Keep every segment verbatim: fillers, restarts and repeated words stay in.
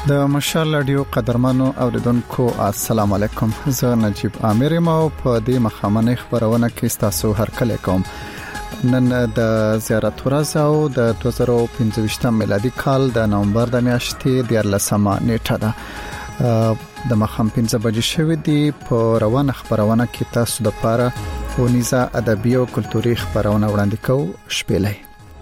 د مشال رادیو قدرمنو اوریدونکو السلام علیکم. زه نجیب امیر ما په دې مخامنه خبرونه کې تاسو هرکله کوم. نن د زیارت ورځ او د دوه زره او پنځه میلادي کال د نومبر د میاشتې د لسمه نیټه ده. د مخام پنځه بجې شوې دي. په روانه خبرونه کې تاسو د پاره ونیزه ادبي او کلتوري خبرونه وړاندې کوو. شپېلې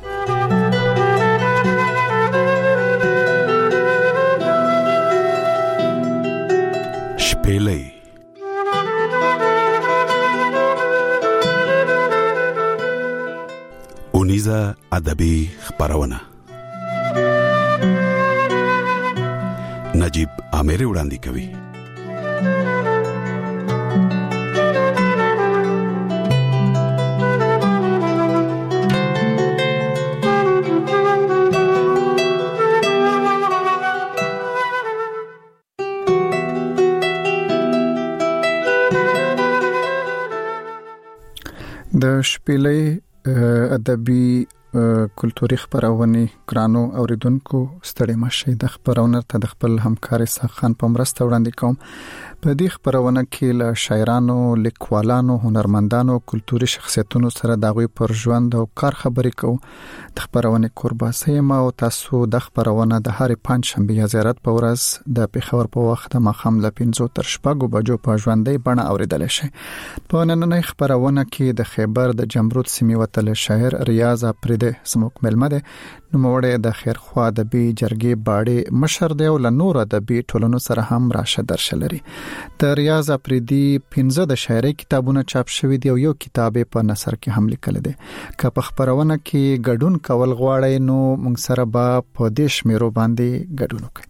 شپېلې اونیزه ادبي خبرونه نجیب امیر وړاندې کوي. د شپېلې ادبي کلتوري خبرونه ګرانو اوریدونکو ستړي مشه د خبرونه ته د خپل همکار ساخن په مرسته وړاندې کوم. په دې خبرونه کې له شاعرانو، لیکوالانو، هنرمندانو، کلتوري شخصیتونو سره د غوي پر ژوند او کار خبرې کوو. د خبرونه قرباسي ما او تاسو د خبرونه د هر پنځ شنبه زیارت په ورځ د پیښور په وخت د مخام ل پنځو تر شپږو بجو په ژوندۍ بڼه اوریدل شي. په نننۍ خبرونه کې د خیبر د جمرود سیمې وتل شاعر ریاض اپریدي سموک ملمده نوموړی د خیرخوا ادبي جرګې باړې مشر دی او له نور ادبي ټولنو سره هم راشه درشه لري. د ریاض اپریدي پنځه د شاعري کتابونه چاپ شوي دي او یو کتاب په نثر کې هم لیکل دی. که په خبرونه کې ګډون کول غواړئ نو موږ سره به په دې شمیرو باندې ګډون وکړئ.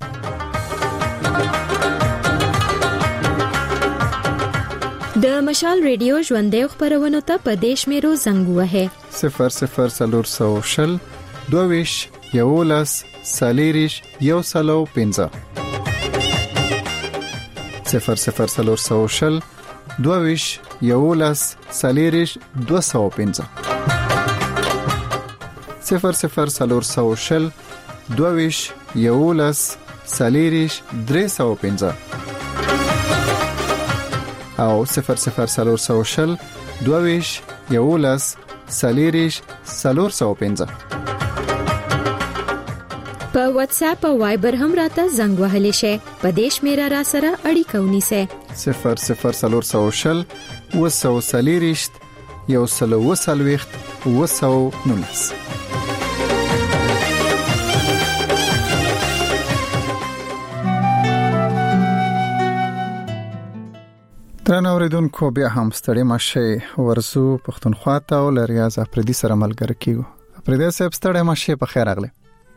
د مشال ریډیو ژوندې خبرونه ته په دې شمیرو زنګ وهه صفر صفر سلور سو شل دوویش یولس سالیریش یو سلو پنځه صفر صفر سلور سو شل دوویش یولس سالیریش دو سو پنځه صفر صفر سلور سو شل دوویش یولس سالیریش درې سو پنځه او صفر صفر سلور سو شل دوویش یولس سالیریش سلور سو پنځه. په واتس اپ او وایبر هم راته زنګ وهلی شي. په دې شمیره را سره اړیکه ونیسه صفر صفر سلور سو شل وسو سالیریشت یو سلو وسلويخت وسو نونس. ترنه اوریدونکو بیا هم ستړي مشه ورزو پښتونخوا ته او ریاض اپریدي سره ملګری کیو. اپریدي صاحب ستړي مشه په خیر اغله.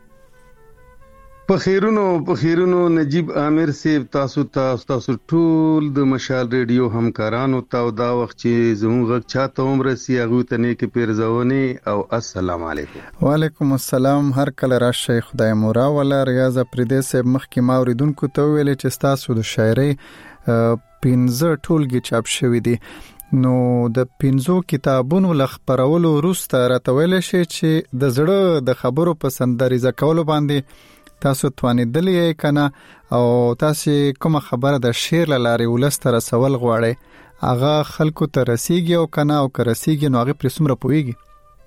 په خیرونو په خیرونو نجیب امیر صاحب تاسو ته تاسو ټول د مشال ریډیو همکارانو ته دا وخت چې زموږ چاته عمر سي هغه ته نه کې پیرزونه او السلام علیکم. وعلیکم السلام. هر کله راشي خدای مورا ولا ریاض اپریدي صاحب مخکې ما اوریدونکو ته ویل چې تاسو د شاعري پنځه ټولګي چاپ شوي دي. نو د پنځو کتابونو لخبرولو وروسته راته ویل شي چې د زړه د خبرو په سندریزه کولو باندې تاسو توانیدلې کنه او تاسو کومه خبره د شعر لارې ولستره سوال غواړي هغه خلکو ته رسیږي او کنه او کرسیږي نو هغه پر سمره پويږي.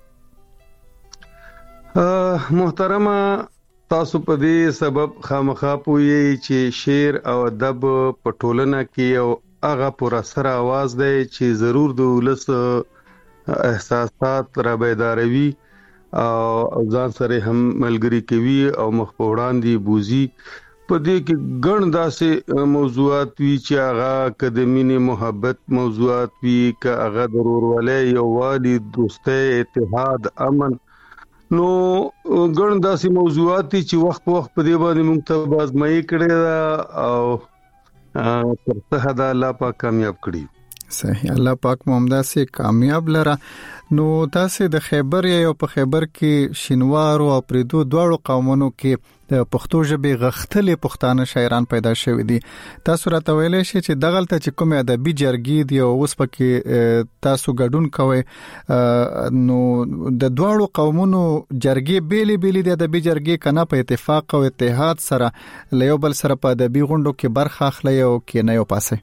محترمه تاسو په دې سبب خامخا پوي چې شعر او ادب په ټولنه کې او هغه پر اثر आवाज دی چې ضرور د ولس احساسات را بیداروي او ځان سره هم ملګری کوي او مخ په وړاندې بوزي. په دې کې ګڼ داسې موضوعات وی چې هغه اکیډمینی محبت موضوعات وی ک هغه ضرورولې یو والی دوستۍ اتحاد امن نو ګڼ داسې موضوعات چې وخت په وخت په دې باندې موږ ته بازمایي کړې او تر څه حد الله پاک کامیاب کړی. صحیح. الله پاک محمد سي کامیاب لره. نو تاسو د خیبر یا په خیبر کې شینوار او پریدو دواړو قومونو کې د پښتو ژبې غختلې پښتانه شاعران پیدا شوي دي. تاسو راته ویلای شئ چې دغلته چې کوم ادبي جرګې دی او اوس پکې تاسو ګډون کوئ، نو د دواړو قومونو جرګې بیلې بیلې د ادبي جرګې کنه په اتفاق او اتحاد سره له یو بل سره په ادبي غونډو کې برخه اخلي او کې نه یو پاسه.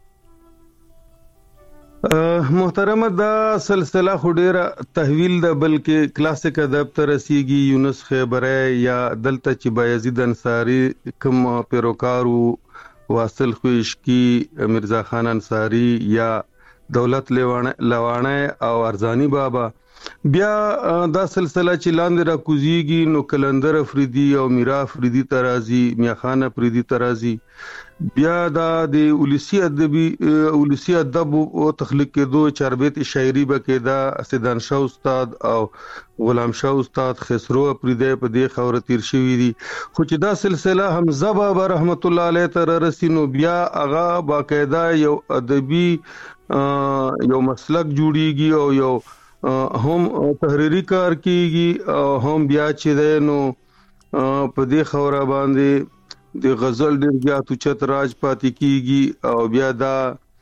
محترمه دا سلسله خډيره تحویل د بلکې کلاسیک ادب ته رسیږي. یونس خیبره یا دلته چې بایزید انصاری کوم پیروکارو واصل خوشکی، مرزا خان انصاری یا دولت لوانه او ارزانی بابا، بیا دا سلسله چې لاندې را کوزيږي نو کلندر افریدی او میرا افریدی ترازی، میا خان افریدی ترازی، بیا دا د ولسی ادبی ولسی ادب او تخلیق کېدو چاربیت شاعری بکې دا سیدان شاه استاد او غلام شاه استاد خسرو افریدی په دې خبره تیر شوی دي. خو چې دا سلسله حمزه بابا رحمت الله علیه تر رسینو بیا هغه باقاعده یو ادبی یو مسلک جوړیږي او یو هم تحریری کار کیږي او هم بیا چې ده نو په دې خبره باندې د غزل ډیر زیات چت راج پاتې کیږي او بیا دا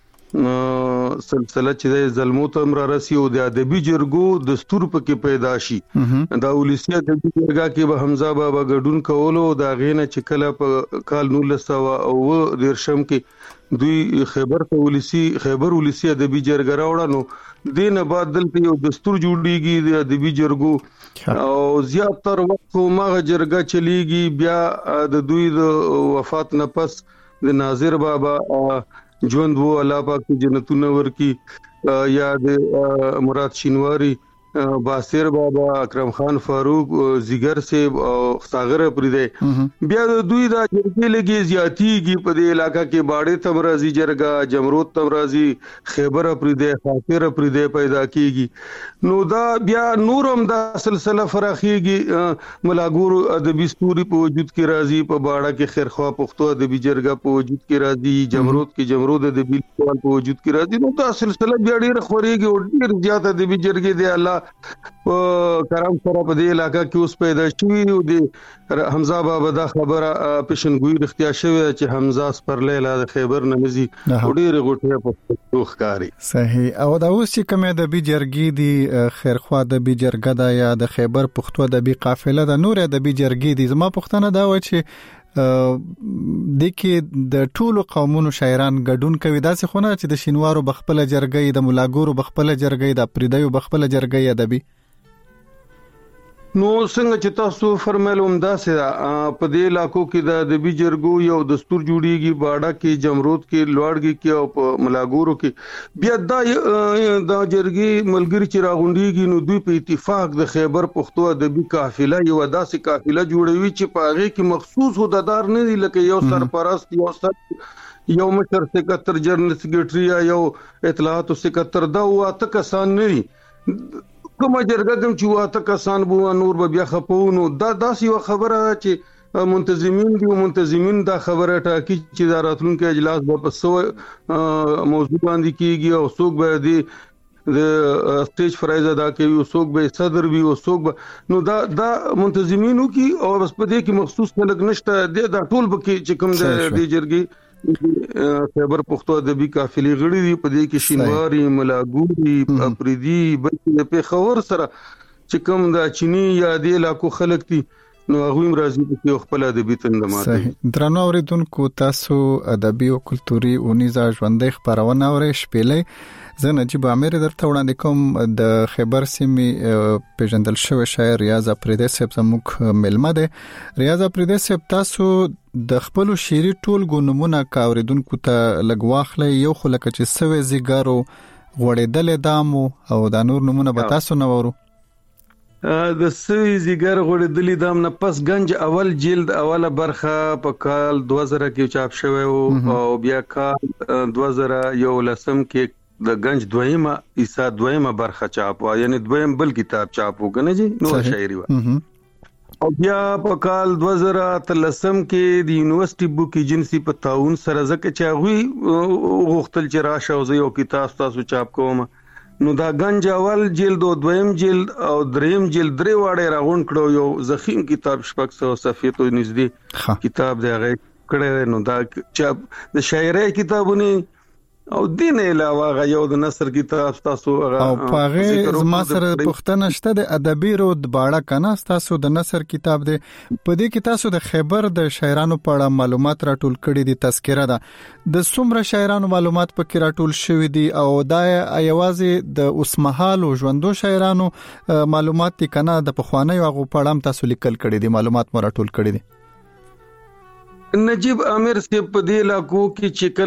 سلسله چې د ظلمو تمر راسي او د ادبي جرګو دستور پکې پیدا شي. دا ولسی ادبي جرګه کې به حمزه بابا ګډون کولو دا غینه چې کله په کال نولس سوه او دیرشم کې دوی خیبر ته ولسی خیبر ولسی ادبي جرګه راوړه، نو دینه بعد دلته یو دستور جوړیږي د ادبي جرګو او زیات تر وخت ماغه جرګه چلیږي. بیا د دوی د وفات نه پس د ناظر بابا ژوند وو، الله پاک جنتونه ورکی، یا د مراد شینواری، باسر بابا، اکرم خان فاروق، زیګر صاحب او ساغر پریده، بیا د دوی دا جرګې لګي زیاتیږي په دې علاقہ کې باړې تمرازي جرګه، جمرود تمرازي، خیبر پریده، خاطر پریده پیدا کیږي. نو دا بیا نورم دا سلسله فراخیږي. ملاګور ادبي ستوري په وجود کې راځي، په باړه کې خیرخوا پښتو ادبي جرګه په وجود کې راځي، جمرود کې جمرود ادبي لیکوال په وجود کې راځي. نو دا سلسله بیا ډیر خوريږي او ډیر زیات ادبي جرګې دی الله کرام سره په دې علاقہ کې اوس پیدا شوی او د حمزه بابا دا خبره پېشنګوئی اختیار شوی چې حمزه سپرلیلا د خیبر نمزي ډېر غوټه په توخکاری. صحیح. او دا اوس چې کومه د بي جرګې دی خیرخوا د بي جرګه دا یا د خیبر پښتو د بي قافله د نور د بي جرګې دی، زما پښتنه دا و چې د کې د ټولو قومونو شاعران ګډون کوي. دا څه خونه چې د شینوارو بخپله جرګې، د ملاګورو بخپله جرګې، د پریدایو بخپله جرګې ادبي. نو څنګه چې تاسو فرمایلو همدا سره په دې علاقو کې د ادبي جرګو یو دستور جوړیږي، باډا کې، جمرود کې، لوړګي کې او په ملاګورو کې. بیا دا د جرګې ملګری چې راغونډيږي نو دوی په اتفاق د خیبر پښتو ادبي قافله یو داسې قافله جوړوي چې په هغه کې مخصوص هدادار نه دي، لکه یو سرپرست، یو سر یو مشر سکرټر جنرال سیکریټري یا یو اطلاعات سکرټر دا واته کسان نه دي. کومه جرګه کوم چې واته کسان بو نور به بیا خپونو دا داسې یو خبره چې منتظمین دي، منتظمین دا خبره ټاکي چې دا راتلونکي اجلاس به په سو موضوع باندې کیږي او څوک به دي د سټیج فرایز ادا کوي او څوک به صدر وي او څوک به نو دا دا منتظمینو کی او بس په دې کې مخصوص خلک نشته، دا ټول به کې چې کوم د جرګې خیبر پښتو ادبي قافلې غړي دي. په دې کې شینواری، ملاګوري، افریدي، بلکې په خبر سره چې کوم د چینی یا د علاقو خلک دي نو هغه هم راځي په خپل ادبي تندمات. درنو اوریدونکو، تاسو ادبي او کلتوري اونیزه ژوندۍ خبرونه اورئ. شپېلې زه نجیب عامر درته وړاندې کوم. د خیبر سیمې پیژندل شوی شاعر ریاض افریدی صاحب زموږ ملما دی. ریاض افریدی صاحب، تاسو د خپل شعري ټولګو نمونه کا اوریدونکو ته لګ واخلئ. یو خو لکه چې سوي زیګارو، غوړېدلې دامو او دا نور نمونه به تاسو نه وورو. د سوي زیګر غوړېدلې دام نه پس گنج اول جلد اوله برخه په کال دوه زره کې چاپ شوی او بیا کال دوه زره یو لسم کې د گنج دویمه عیسی دویمه برخه چاپ وا، یعنی دویم بل کتاب چاپ وکنه جی نو شاعری وا. او بیا په کال دوه زره اتلسم کې د یونیورسيټي بوک ایجنسی په تعاون سره ځکه چې هغه غوښتل چې راشه او زه یو کتاب تاسو چاپ کوم، نو دا گنج اول جلد او دویم جلد او دریم جلد درې واړه راغون کړو، یو زخیم کتاب شپږ سوه صفحې ته نږدې کتاب دی هغه کړه. نو دا چاپ د شاعرۍ کتابونه او دین علاوه غيو د نثر کتاب تاسو او پاغه زما سره پښتنه شته د ادبي رود باړه کنه تاسو د نثر کتاب دی په دې کې تاسو د خیبر د شاعرانو په اړه معلومات راټول کړي دي، تذکرہ ده د څومره شاعرانو معلومات پکې راټول شوي دي او دا یوازې د اوسمهال او ژوندو شاعرانو معلومات دي کنه د پخوانیو هغه په اړه تاسو لیکل کړي دي، معلومات مو راټول کړي دي. نجیب عامر سے په دې علاقو کې چې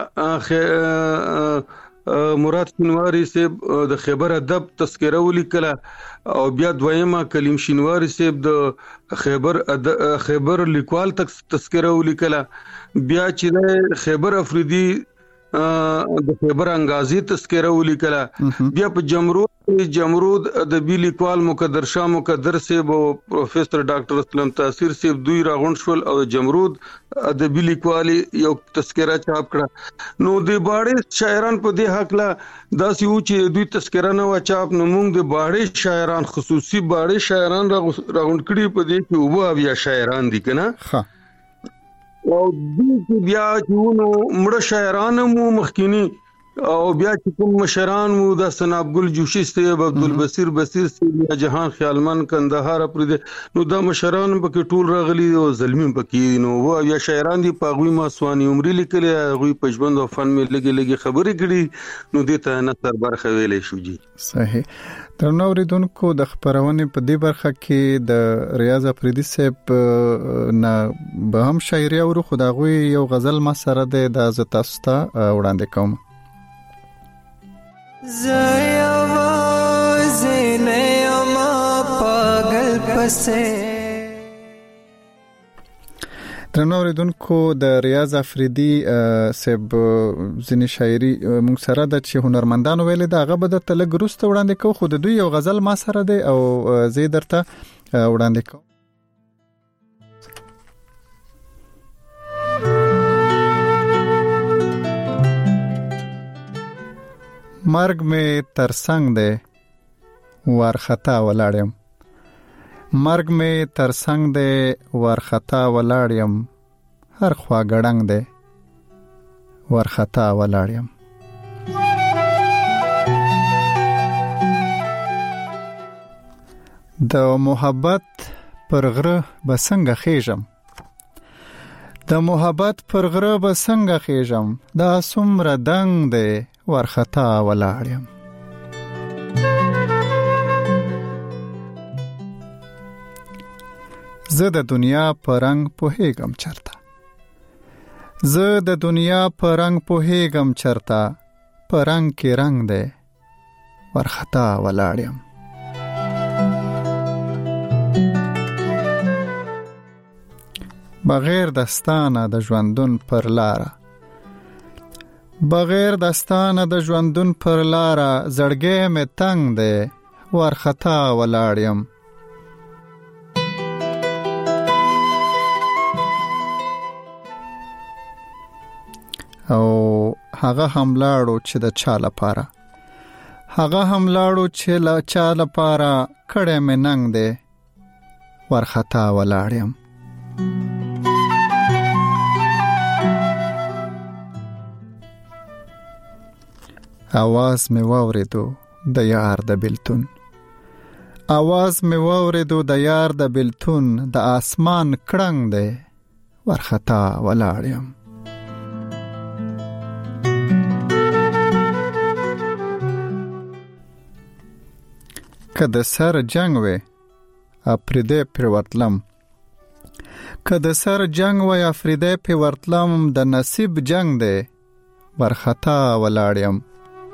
کله مراد شینواری سے د خیبر ادب تذکرہ ولیکله او بیا دویمه کلیم شینواری سے د خیبر خیبر لیکوال تک تذکرہ ولیکله، بیا چې خیبر افریدی د خیبر انګازي تذکرہ ولیکله، بیا په جمرود جمرود ادبي لیکوال مقدر شاه مقدر صاحب او پروفیسور ډاکټر اسلم تاثیر صاحب دوی راغون شول او جمرود ادبي لیکوال یو تذکرہ چاپ کړه. نو د باړې شاعران په دې حق لا داسې و چې دوی تذکرہ نه چاپ، نو موږ د باړې شاعران خصوصي باړې شاعران راغون کړي په دې کې او بیا شاعران دي کنه ها او دې بیا چې نو مړه شاعران مو مخکینی او بیا چې کوم مشران مو د سناب ګل جوشي صاحب عبدالبصیر بصیر صاحب جهان خیالمن کندهار پر نو دا مشران پکې ټول راغلي او ظلمي پکې نو و یا شاعران دي پاغوي ما سواني عمرې لیکلې غوي پښبند او فن مې لګي لګي خبرې کړي نو دې ته نثر برخه ویلې شو. جی صحیح. درنو اوریدونکو د خبرونې په دې برخه کې د ریاض افریدی صاحب نه به هم شاعري او خداغوي یو غزل ما سره د زتاستا وړاندې کوم. زیاواز نیاما پاگل پسے. درنو اوریدونکو د ریاض افریدی صاحب ځینې شاعري موږ سره د چې هنرمندانو ویلې دا هغه به درته لږ وروسته وړاندې کوو، خو د دوی یو غزل ما سره دی او زه درته وړاندې کوم. مرگ میں ترسنگ دے وارخطا ولاړم، مرگ میں ترسنگ دے وارخطا ولاړم، هر خوا ګړنګ دے وارخطا ولاړم. د محبت پر غره بسنګ خېژم، د محبت پر غره بسنګ خېژم، دا څومره دنګ دے ورخطا ولاړم. زه د دنیا په رنگ پوهېږم چرته، زه د دنیا په رنگ پوهېږم چرته، په رنگ کې رنگ دی ورخطا ولاړم. بغیر دستانه د ژوندون پر لاره، بغیر دستانه د ژوندون پر لاره، زړګی مې تنگ دی ورخطا ولاړم. او هغه هم لاړو چې د چا لپاره، هغه هم لاړو چې له چا لپاره، کړی مې ننګ دی ورخطا ولاړم. आवाज می واوریدو د یار د بلتون، आवाज می واوریدو د یار د بلتون، د اسمان کړنګ دی ورخطا ولاړم. کده سر جنگ وې افریده پر ورتلم، کده سر جنگ وې افریده پر ورتلم، د نصیب جنگ دی ورخطا ولاړم.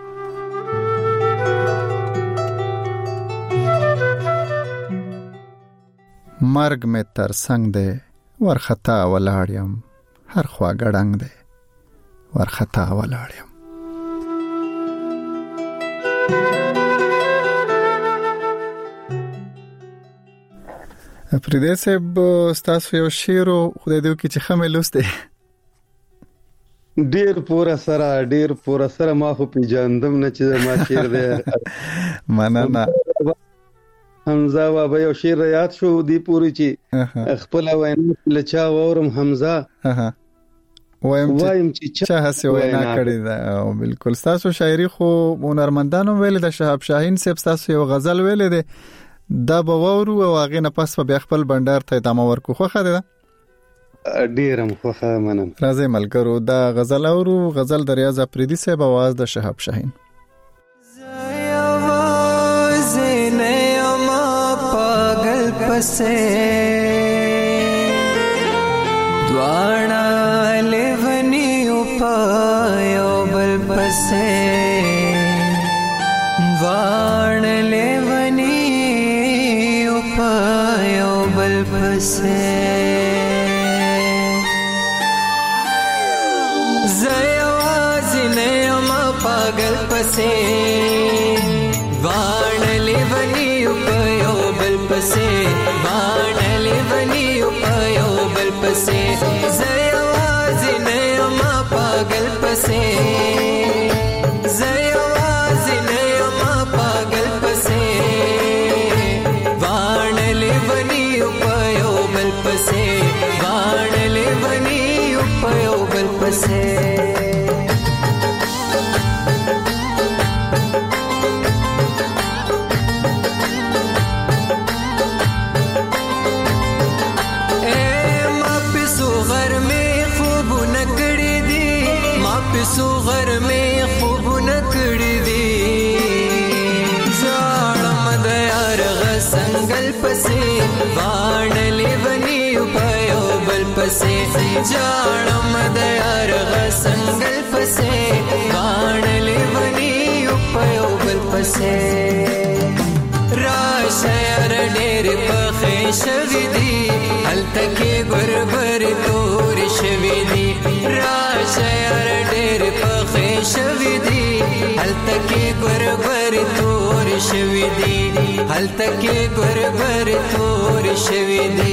مرگ میں ترسنگ دے ورخطا ولاړم، هر خوا ګړنګ دے ورخطا ولاړم. پردې صاحب تاسو یو شعر خدای دې کې چې خمه لسته ډیر پورا سره ډیر پورا سره ما خو پیجاندم نه چې ما شعر دی مننه حمزه بابا یو شعر یاد شو دی پوری چې خپل وینا لچا وورم حمزه وایم چې چا هسه وینا کړی دا بالکل تاسو شاعري خو هنرمندانو ویل د شهاب شاهین صاحب تاسو یو غزل ویل دی دا به وورو او هغه نه پس په خپل بندر ته ادامه ورکو خو خاله ډیرم خوخه منم راځي ملګرو دا غزل اورو غزل د ریاض افریدی صاحب आवाज د شهاب شاهین आवाज نه ما پاگل پسه دواړه لونی او پایو بل پسه وان لونی او پایو بل پسه पागल पसे वाणले वनी उपयो बल पसे वाणले वनी उपयो बल पसे जयवाज नयमा पागल पसे जयवाज नयमा पागल पसे वाणले वनी उपयो बल पसे वाणले वनी उपयो बल पसे सुगर में खूब नकड़ी दी जाड़म दयार संगल पसे वाणले बनी उपयो बल पसे जाड़म दयार संगल पसे वाणले बनी उपयो बल पसे राशयर डेर पखे शविदी हल तके गुरबर तोर शविदी राशयर शविदी हल तके गुरबर तोर शविदी हल तके गुरबर तोर शविदी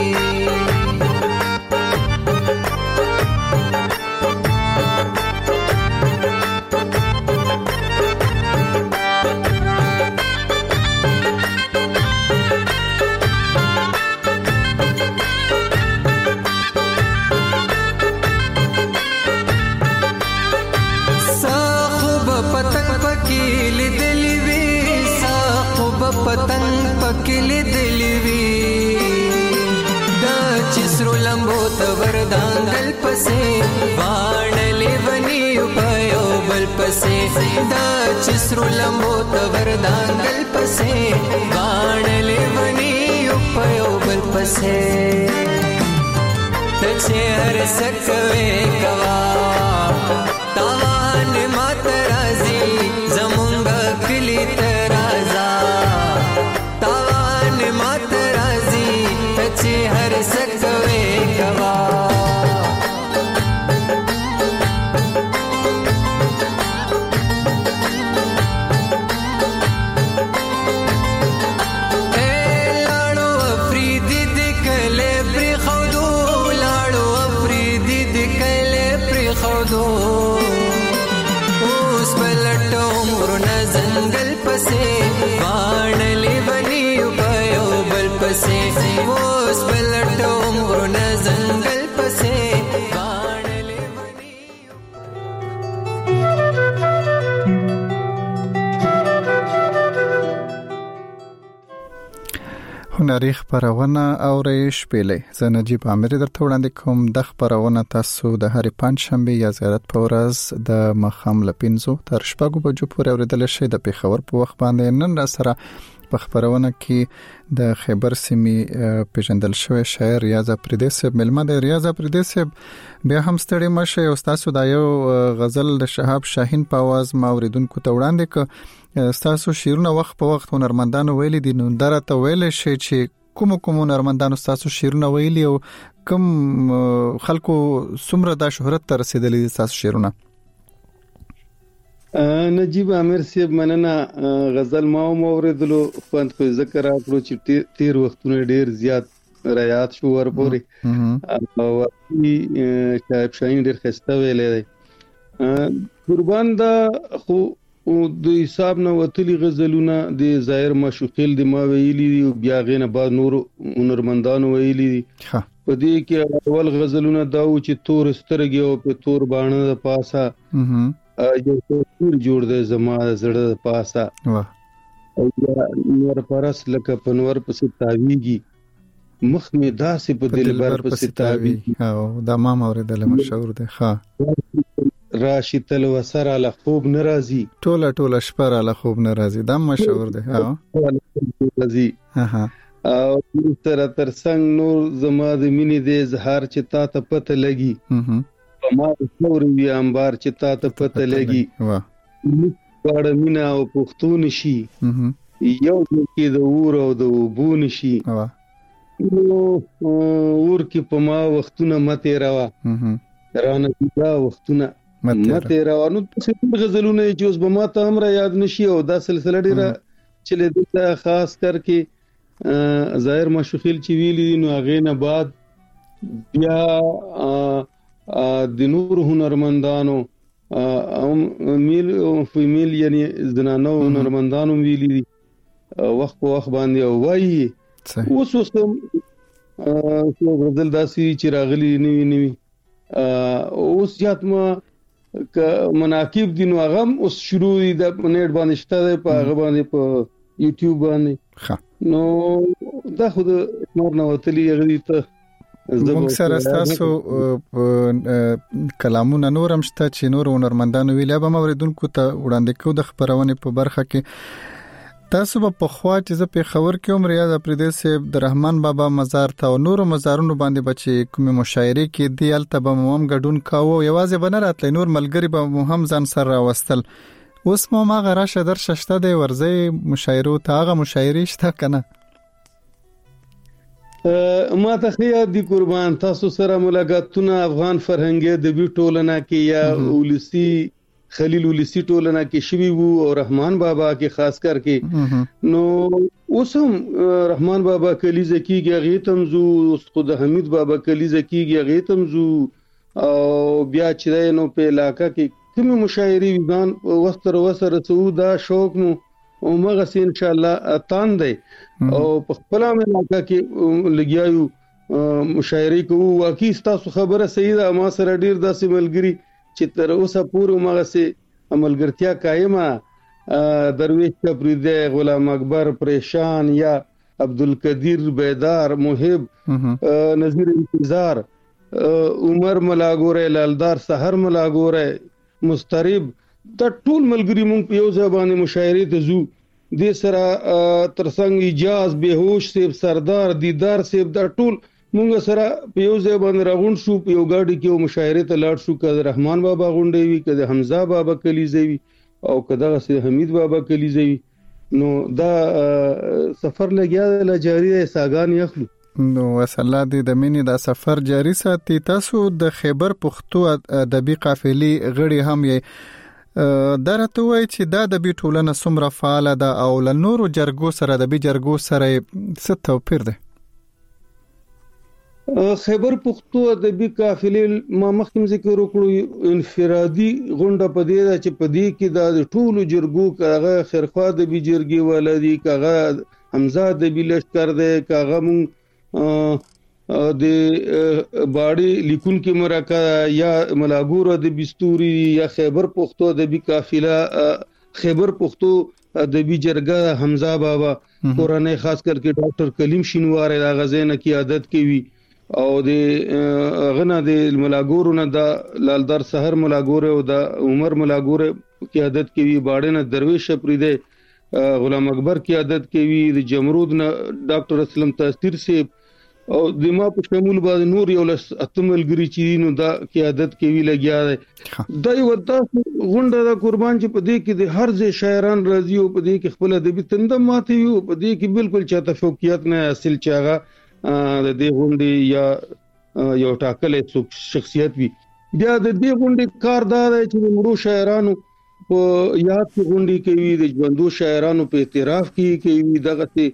पतंग पकिली दिलवी दा चिसरो लंबो तवर दांगल पसे वाणले बनी उपयो बल पसे दा चिसरो लंबो तवर दांगल पसे वाणले बनी उपयो बल पसे तचे हर सकवे कवा तावान मातराजी जमुंगा किली तराजा तावान मातराजी तचे हर सकवे कवा जंगल पसे वाणले बनी उपयो बल पसे ओस पलटो मोरन जंगल पसे वाणले बनी هنري خبرونه او ریش پیلې زه نجیب عامر درته وړاندې کوم د خبرونه تاسو د هرې پنځ شنبه یا زیارت په ورځ د مخام لپینزو تر شپږو بجو پورې اوریدل شي د پیښور په وخت باندې نن را سره په خبرونه کې د خیبر سیمې پیژندل شوی شاعر ریاض افریدی صاحب ملمه د ریاض افریدی صاحب بیا هم ستړي مشه او تاسو د یو غزل د شهاب شاهین په आवाज ما اوریدونکو ته وړاندې ک تاسو شیرونه وخت په وخت هنرمندانو ویلي دي نو درته ویل شي چې کوم کوم هنرمندانو تاسو شیرونه ویلي او کوم خلکو څومره د شهرت ته رسیدلي تاسو شیرونه نجیب عامر صاحب مننه. غزل ما موردلو خوند خو ذکر راکړو چې تیر وختونه ډیر زیات رایات شو ورپورې او شایب شاهین ډیر خسته ویلې دی قربان دا خو د حساب نه وتلی غزلونه د ظاهر مشوقل د ما ویلي بیا غینه بعد نور هنرمندانو ویلي په دې کې اول غزلونه دا و چې تور سترګې او په تور باڼه د پاسه یو څور جوړ دی زما زړه د پاسه او نور پرس لکه پنور پسې تاویږي مخ می داسې په دلبر پسې تاویږي او دا ما اوریدل مشهور دی ښه راشي تل وسره له خوب ناراضي ټوله ټوله شپه را له خوب ناراضي دا مشهور دی ها ناراضي ها او تر تر څنګ نور زما د مینې د اظهار چې تا ته پته لګي ما څور وی انبار چې تا ته پته لګي واه باړه مینا او پښتون شي یو کې د اور او د وبون شي واه نو اور کې په ما وختونه مته راوا رانه دا وختونه مته راوا نو څه غزلونه چې اوس به ما ته هم را یاد نشي او دا سلسله ډیره چې د خاص کر کې ظاهر مشوخیل چې ویلي نو هغه نه بعد بیا د نور هنرمندانو او میل او فیمیل یعنی زنانو هنرمندانو ویلي دي وخت په وخت باندې وایي اوس اوس څو غزل داسي چې راغلي نیوي نیوي اوس یات ما ک مناقب دي نو هغه اوس شروع دي د نت باندې شته په هغه باندې په یوټیوب باندې نو دا خود نور نو تلی غوي ته موږ سره تاسو کلامونه نورم شته چې نور هنرمندانو ویل به موریدونکو ته وړاندې کوو د خبرونه په برخه کې تاسو په خوا چې زه په خبر کې عمر یاد پردیس د رحمان بابا مزار ته او نور مزارونو باندې بچي کوم مشاعره کې دی الته به مم غډون کاوه یوازې بنه راتل نور ملګری به هم ځان سره راوستل اوس مو ما غراشه در ششته دی ورځي مشاعره ته هغه مشاعره شته کنه ما ته خیا دی قربان تاسو سره ملاقاتونه افغان فرهنګي د بي ټولنه کې یا ولسی خلیل ولسی ټولنه کې شوی وو او رحمان بابا کې خاص کر کې نو اوس هم رحمان بابا کلیزه کېږي غیتم زو اوس خود حمید بابا کلیزه کېږي غیتم زو او بیا چې نو په علاقہ کې کوم مشاعري ویدان وخت تر وسره سعودا شوق مو او مغه سي ان شاء الله اتان دی او په خپل علاقہ کې لګیاو مشاعري کوو واقعي تاسو خبره صحیح ده ما سره ډیر داسې ملګری چې تر اوسه پورو مغه سي عملګرتیا قائمه درویش کپریده غلام اکبر پریشان یا عبدالقدیر بیدار محب نذیر انتظار عمر ملاګوره لالدار سحر ملاګوره مسترب دا ټول ملګری مونږ په یو ځای باندې مشاعره ته زو د سره ترڅنګ اجازه بهوش سیب سردار دیدار سیب دا ټول مونږ سره په یو ځای باندې راغون شو په یو گاډي کې مشاعره ته لاړ شو کده رحمان بابا غونډې وی کده حمزه بابا کلیزه وی او کده سه حمید بابا کلیزه وی نو دا سفر لګیا ل جاری ساګان یخلو نو وسله د مینې دا سفر جاری ساتي تاسو د خیبر پښتو ادبي قافلې غړي هم یې درته وای چې دا د بي ټولنه سمره فعال ده او ل نورو جرګو سره د بي جرګو سره څه توپیر ده خیبر پښتو ادبي قافلې ما مخکې ذکر وکړو انفرادي غونډه پدې ده چې پدې کې د ټولو جرګو کاغه خیرخوا د بي جرګي ولدي کاغه حمزه د بي لشکر ده کاغه مون د باړي لیکون کې مرکه یا ملاګور د بستوري یا خیبر پښتو د بي قافله خیبر پښتو د بي جرګه حمزه بابا قرانه خاص کر کې ډاکټر کلیم شینوار د غزنه کې عادت کوي او د غنا د ملاګورونه د لالدار سحر ملاګور او د عمر ملاګور کې عادت کوي باړي نه درویش پریده غلام اکبر کې عادت کوي د جمرود نه ډاکټر اسلم تاثیر سي او د ما په شمول باندې نور یو لس اتمل ګری چې نو دا قیادت کې وی لګیا دی دا یو تاسو غونډه د قربان چې په دې کې د هر ځای شاعران راځي او په دې کې خپل ادبي تندم ماته وي په دې کې بالکل چاته فوقیت نه حاصل چاغه د دې غونډې یا یو ټاکلې شخصیت وي بیا د دې غونډې کار دا دی چې موږ شاعرانو په یاد کې غونډې کوي د ژوندو شاعرانو په اعتراف کې کوي دغه ته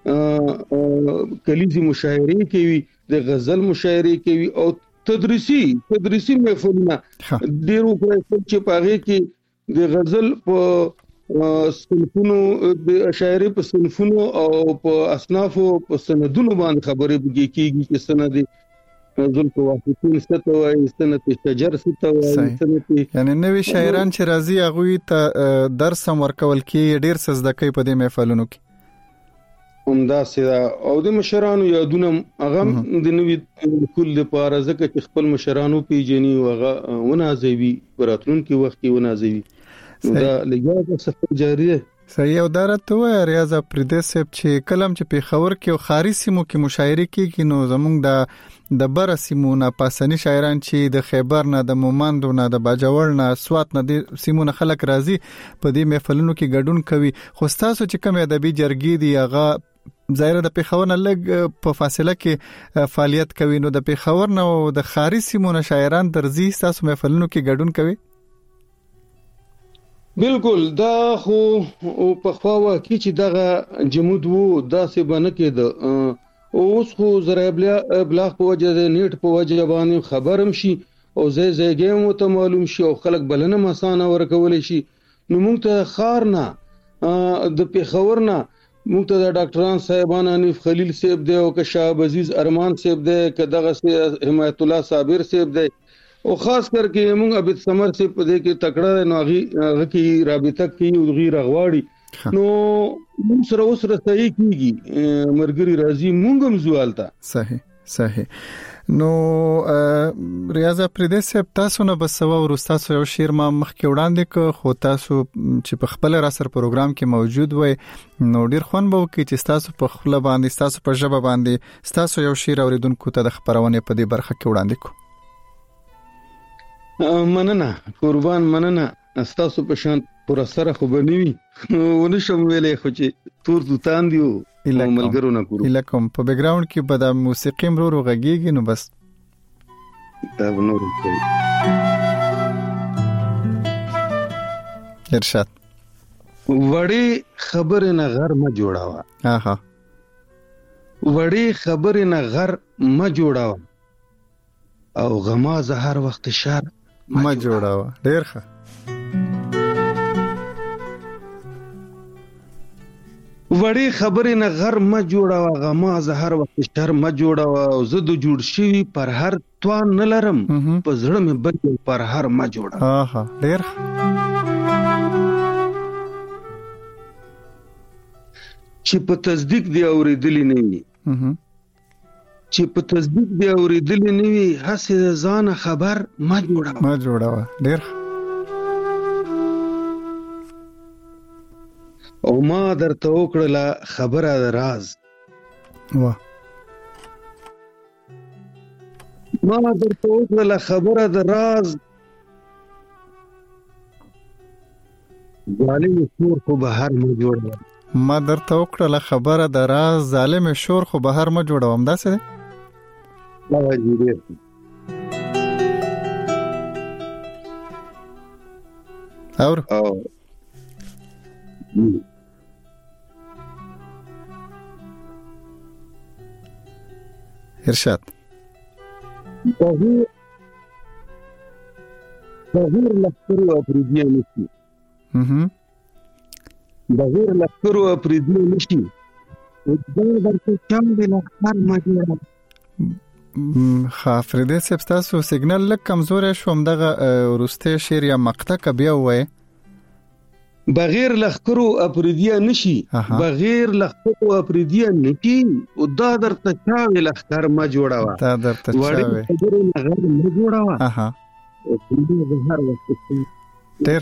کلیزي مشاعرې کوي د غزل مشاعرې کوي او تدریسي تدریسي محفلونه ډیرو چې پاره کې د غزل په صنفونو د شاعري په صنفونو او په اصنافو په سندونو باندې خبرې کیږي چې سند ذوالف واسطین ستوي سند شجر ستوي سند یعنی نوې شاعران چې راځي هغه ته درس هم ورکول کی ډیر څه زده کوي په دې محفلونو کې همدا سره او د مشرانو یادونه هغه د نوې کل لپاره ځکه چې خپل مشرانو پیژني او هغه ونازوي براتلونکي وخت کې ونازوي دا لګیا سفر جاری دی. صحیح او دارته و ریاض پردیس چې کلم چې په خبر کې او خاري سیمو کې مشاعره کې نو زمونږ د د بر سیمونه پاسنی شاعران چې د خیبر نه د مومند نه د باجوړ نه سوات نه د سیمونه خلک راځي په دې محفلونو کې ګډون کوي خو تاسو چې کوم ادبي جرګې دی هغه ظاهر د پیښور نه لګ په فاصله کې فعالیت کوي نو د پیښور نه او د خاري سیمونه شاعران درځي تاسو محفلونو کې ګډون کوي بالکل دا خو په خواوه کې چې دغه جمود وو دا څه باندې کې د اوس خو زرابل ابلاغ په وجه د نیټ په وجه باندې خبرم شي او زې زېګې مو ته معلوم شي او خلک بلنه مسانه ورکول شي نو موږ ته خار نه د پیښور نه موږ ته د ډاکټران صاحبان انیف خلیل صاحب دی او که شاه عزیز ارمان صاحب دی که دغه حمایت الله صابر صاحب دی او خاص کر کې موږ عبد سمر سے په دې کې تکړه نوغي هغه کې رابطه کوي او غیر غواړي نو موږ سره اوس رسېږي کیږي مرګري راځي موږ هم زوالتا صحیح صحیح نو ریاض پردیس تاسو نه بس سوا ورستاسو یو شعر ما مخکې وړاندې ک خو تاسو چې په خپل را سره پروګرام کې موجود وای نو ډیر خوان به کې چې تاسو په خپل باندې تاسو په ژبه باندې تاسو یو شعر اوریدونکو ته د خبرونه په دې برخه کې وړاندې کو مننه قربان مننه تاسو په شان پر سره خو بنوي ونشم ویلې خو چې تور دوتان دیو ملګرو نه کورو الکم په بیک گراوند کې به د موسیقي مرو غږیږي نو بس دا نور کوي ارشاد وړي خبر نه غر ما جوړاوه اها وړي خبر نه غر ما جوړاوه او غما زهر وخت شار ما جوړاوه ډیر ښه وړي خبرې نه غر ما جوړاوه غما زهر وخت شر ما جوړاوه او زه د جوړ شي پر هر توان نه لرم په زړه مې بل پر هر ما جوړاوه اها ډیر چې په تصدیق دی اوریدلې نه وي چې په تصدیق دی اوریدلې نه وي هسه ځان خبر ما جوړاوه ما جوړاوه ډیر او ما درته وکړه خبره د راز واه ما درته وکړه خبره د راز ظالم شور خو بهر ما جوړاوه ما درته وکړه خبره د راز ظالم شور خو بهر ما جوړاوم دا څه دا جوړه اور او ارشاد بغیر بغیر لخرو افریدیه نشي اها بغیر لخرو افریدیه نشي دا درته چم د لخر ماجره خافرده سبستاسو سیګنال لک کمزور شوم دغه ورسته شعر یا مقطع ک بیا وای بغیر لخرو افریدیه نشي بغیر لخرو افریدیه نشي او دا درته چاوي لخر ما جوړاوه دا درته چاوي خبره غیر ما جوړاوه اها هر وخت ډیر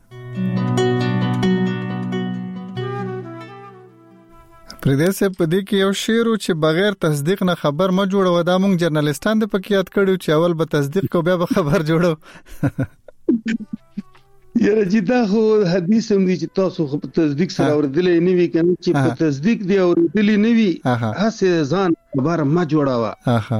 پردیس په دې کې یو شعر چې بغیر تصدیق نه خبر ما جوړاوه دا مونږ جرنالستان د پکې یاد کړو چې اول به تصدیق کو بیا به خبر جوړو یره چې دا خو حدیث هم دي چې تاسو خو په تصدیق سره اوریدلې نه وی کنه چې په تصدیق دی اوریدلې نه وی هڅه ځان خبر ما جوړاوه اها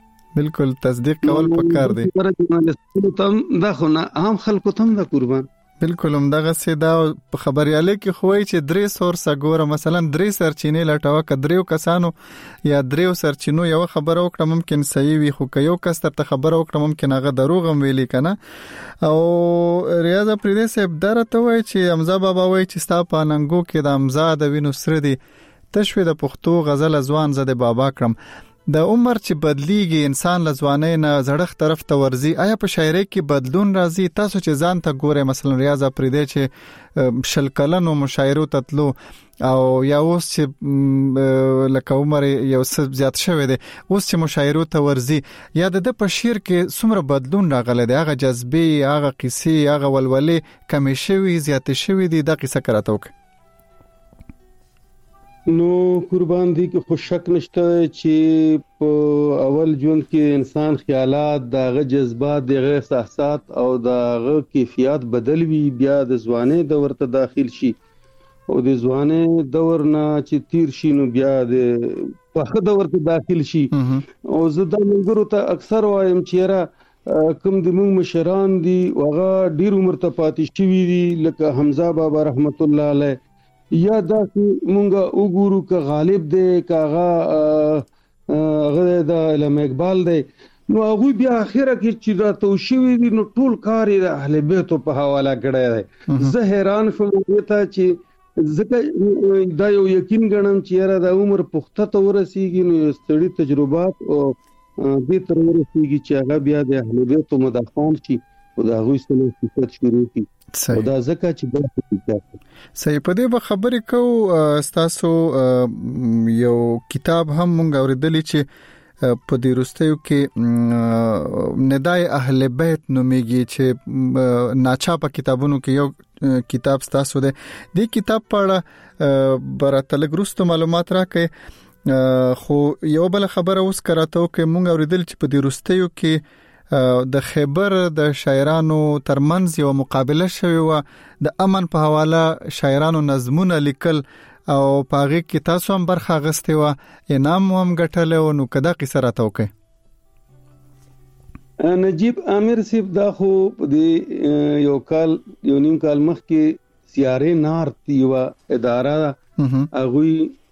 بالکل تصدیق کول پکار دی دا خو نه عام خلکو ته دا قربان بالکل هم دغه سیدا خبرياله کې خوای چې درې سورس غوړه مثلا درې سرچینې لټاوه کدرېو کسانو یا درېو سرچینو یو خبره وکړه ممکن صحیح وي خو یو کس ته خبره وکړه ممکن هغه دروغ هم ویلي کنه او ریاض افریدی صاحب درته وای چې حمزه بابا وای چې ستا په ننګو کې د حمزه د وینو سره دي تشوي د پښتو غزل ځوان زده بابا کرم د عمر چې بدلیږي انسان لزوانه نه زړخ طرف ته ورزي آیا په شاعرۍ کې بدلون راځي تاسو چې ځان ته ګوره مثلا ریاض افریدی چې شل کلنو مشاعرو تتلو او یا اوس چې لکه عمر یو څه زیات شوی دی اوس چې مشاعرو ته ورزي یا د په شعر کې څومره بدلون راغلی دی هغه جذبه هغه قصې هغه ولولې کمی شوی زیات شوی دی د قصه کراته وک نو قربان دي کې خو شک نشته چې په اول ژوند کې انسان خیالات دغه جذبات دغه احساسات او دغه کیفیت بدل وی بیا د ځواني دور ته داخل شي او د ځواني دور نه چې تیر شي نو بیا د په دور ته داخل شي او زه د منګرو ته اکثر وایم چې را کوم د موږ مشران دي هغه ډیر عمر ته پاتې شوی دي لکه حمزه بابا رحمت الله علیه یا دا چې مونږه وګورو ک غالب دی کاغه هغه د علامه اقبال دی نو هغه بیا اخره کې چې دا توشوي دي نو ټول کار د اهل بیت په حواله کړی دی زه حیران شوم ته چې ځکه دا یو یقین غنم چې را د عمر پخته ته ورسیږي نو ستړي تجربات او دې تر ورسیږي چې هغه بیا د اهل بیت مدافعان شي او دا غوښتنه سنت صفت شروع کی صحیح دا ځکه چې دا صحیح په دې به خبرې کو تاسو یو کتاب هم مونږ اوریدلی چې په دې وروستیو کې ندای اهل بیت نومېږي چې ناچاپه کتابونو کې یو کتاب تاسو ده دې کتاب په برته لګرستو معلومات راکې خو یو بل خبره اوس کراته کې مونږ اوریدل چې په دې وروستیو کې د خیبر د شاعرانو ترمنځ یو مقابله شوی و د امن په حواله شاعرانو نظمونه لیکل او پاغه کې تاسو هم برخه غستې و انعام هم ګټل او نو کدا قصه راته وکي نجیب عامر صاحب دا خو د یو کال یو نیم کال مخکې سیاره نار یو اداره هغه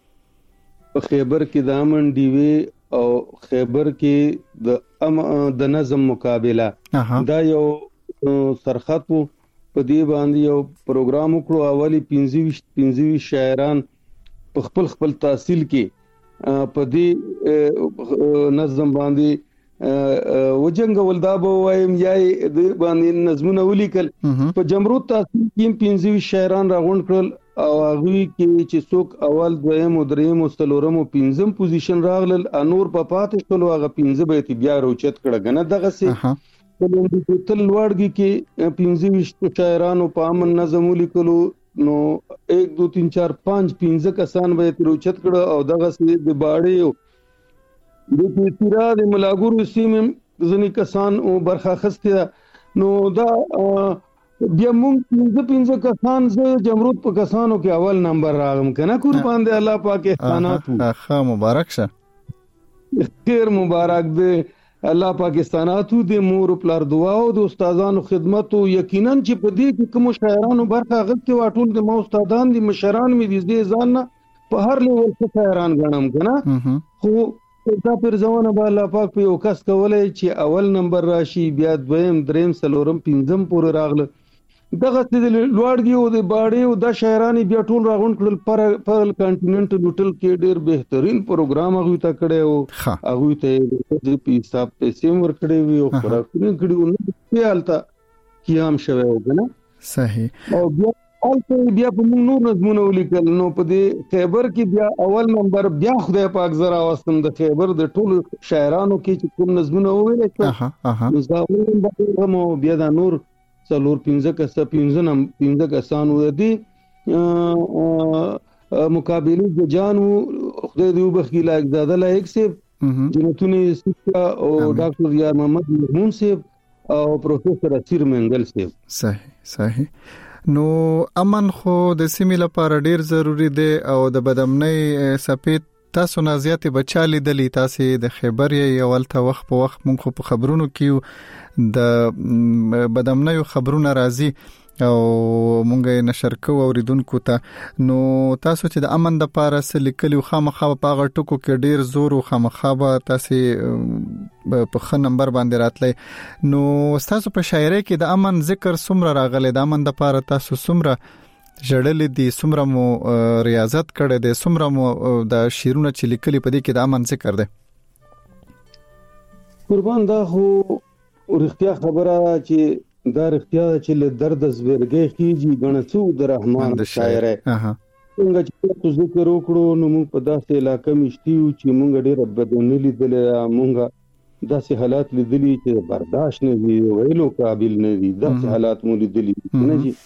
په خیبر کې د امن دیوی او خیبر کې د د نظم مقابله دا یو سرخط په دې باندې یو پروګرام وکړو اولی پنځه پنځه شاعران په خپل خپل تحصیل کې په دې نظم باندې وجنګ ولدا به وایم یا د باندې نظمونه ولیکل په جمرود تحصیل کې پنځه شاعران راغونډ کړل او هغه کې چې څوک اول دویم او دریم او څلورم او پنځم پوزیشن راغلل انور په پاتې شول هغه پنځه به بیا روچت کړه غنه دغه سي په لومړي تل لوړګي کې پنځه شاعرانو په امن نظم ولیکلو نو یک دو تین چار پنځه پنځه کسان به روچت کړه او دغه سي د باړې د تیرا د ملاګورو سیم ځنی کسان او برخه خسته نو دا بیا مونږ پنځه پنځه کسان زه جمرود په کسانو کې اول نمبر راغم کنه قربان دی الله پاک احسانات ښه مبارک شه خیر مبارک دی الله پاکستاناتو د مور پلار دعا او د استادانو خدمت او یقینا چې په دې کې کوم شاعرانو برخه غوښتي واټول د مو استادان دي مشران مې دي ځان په هر لیول څخه شاعران غنم کنه خو دا پر ځوانه به الله پاک په یو کس کولای چې اول نمبر راشي بیا دویم دریم څلورم پنځم پورې راغله دغه د لوړګي او د باړې او د شاعرانی بیا ټول راغون کړل پر پر کانټیننټ هوټل کې ډېر بهترین پروګرام هغه ته کړی او هغه ته د پیساب پیسې ور کړی وي او خوراکونه کړی او نه حالت قیام شوه وګنه صحیح او بیا اول بیا په موږ نور نظمونه ولیکل نو په دې خیبر کې بیا اول نمبر بیا خدای پاک زرا واستم د خیبر د ټول شاعرانو کې چې کوم نظمونه وویل اها اها زاوین به بیا د نور څلور پنځه کس پنځه نم پنځه کسان و دي مقابله د جانو خدای دې وبخي لایق زاده لایق سي جنتونی سکا او ډاکټر یار محمد محمود صاحب او پروفیسور اسیر منګل صاحب صحیح صحیح نو امن خو د سیمې لپاره ډیر ضروری دی او د بدامنۍ سپید تاسو نازیات بچالي دلی تاسو د خبر یې اولته وخت په وخت مونږ په خبرونو کې د بدامنۍ خبرونه راځي او مونږه نشر کوو اوریدونکو ته. نو تاسو چې د امن د پاره سره لیکلو خامخا په غړ ټکو کې ډیر زور او خامخا تاسو په خ نمبر باندې راتلی. نو تاسو په شاعرۍ کې د امن ذکر څومره راغلی، د امن د پاره تاسو څومره جړلې دي، څومره مو ریاضت کړې ده، څومره مو د شعرونو چې لیکلي په دې کې د امن ذکر ده؟ قربان دا خو ورختیا خبره چې دا رښتیا چې له درد زورګي خيږي غنڅو د رحمان شاعر اها څنګه چې تاسو ذکر وکړو نو موږ په داسې علاقې مشتیو چې موږ ډېر بدونی لیدل، موږ داسې حالات لیدلي چې برداشت نه وي ویلو قابل نه دي، داسې حالات مو لیدلي نه دي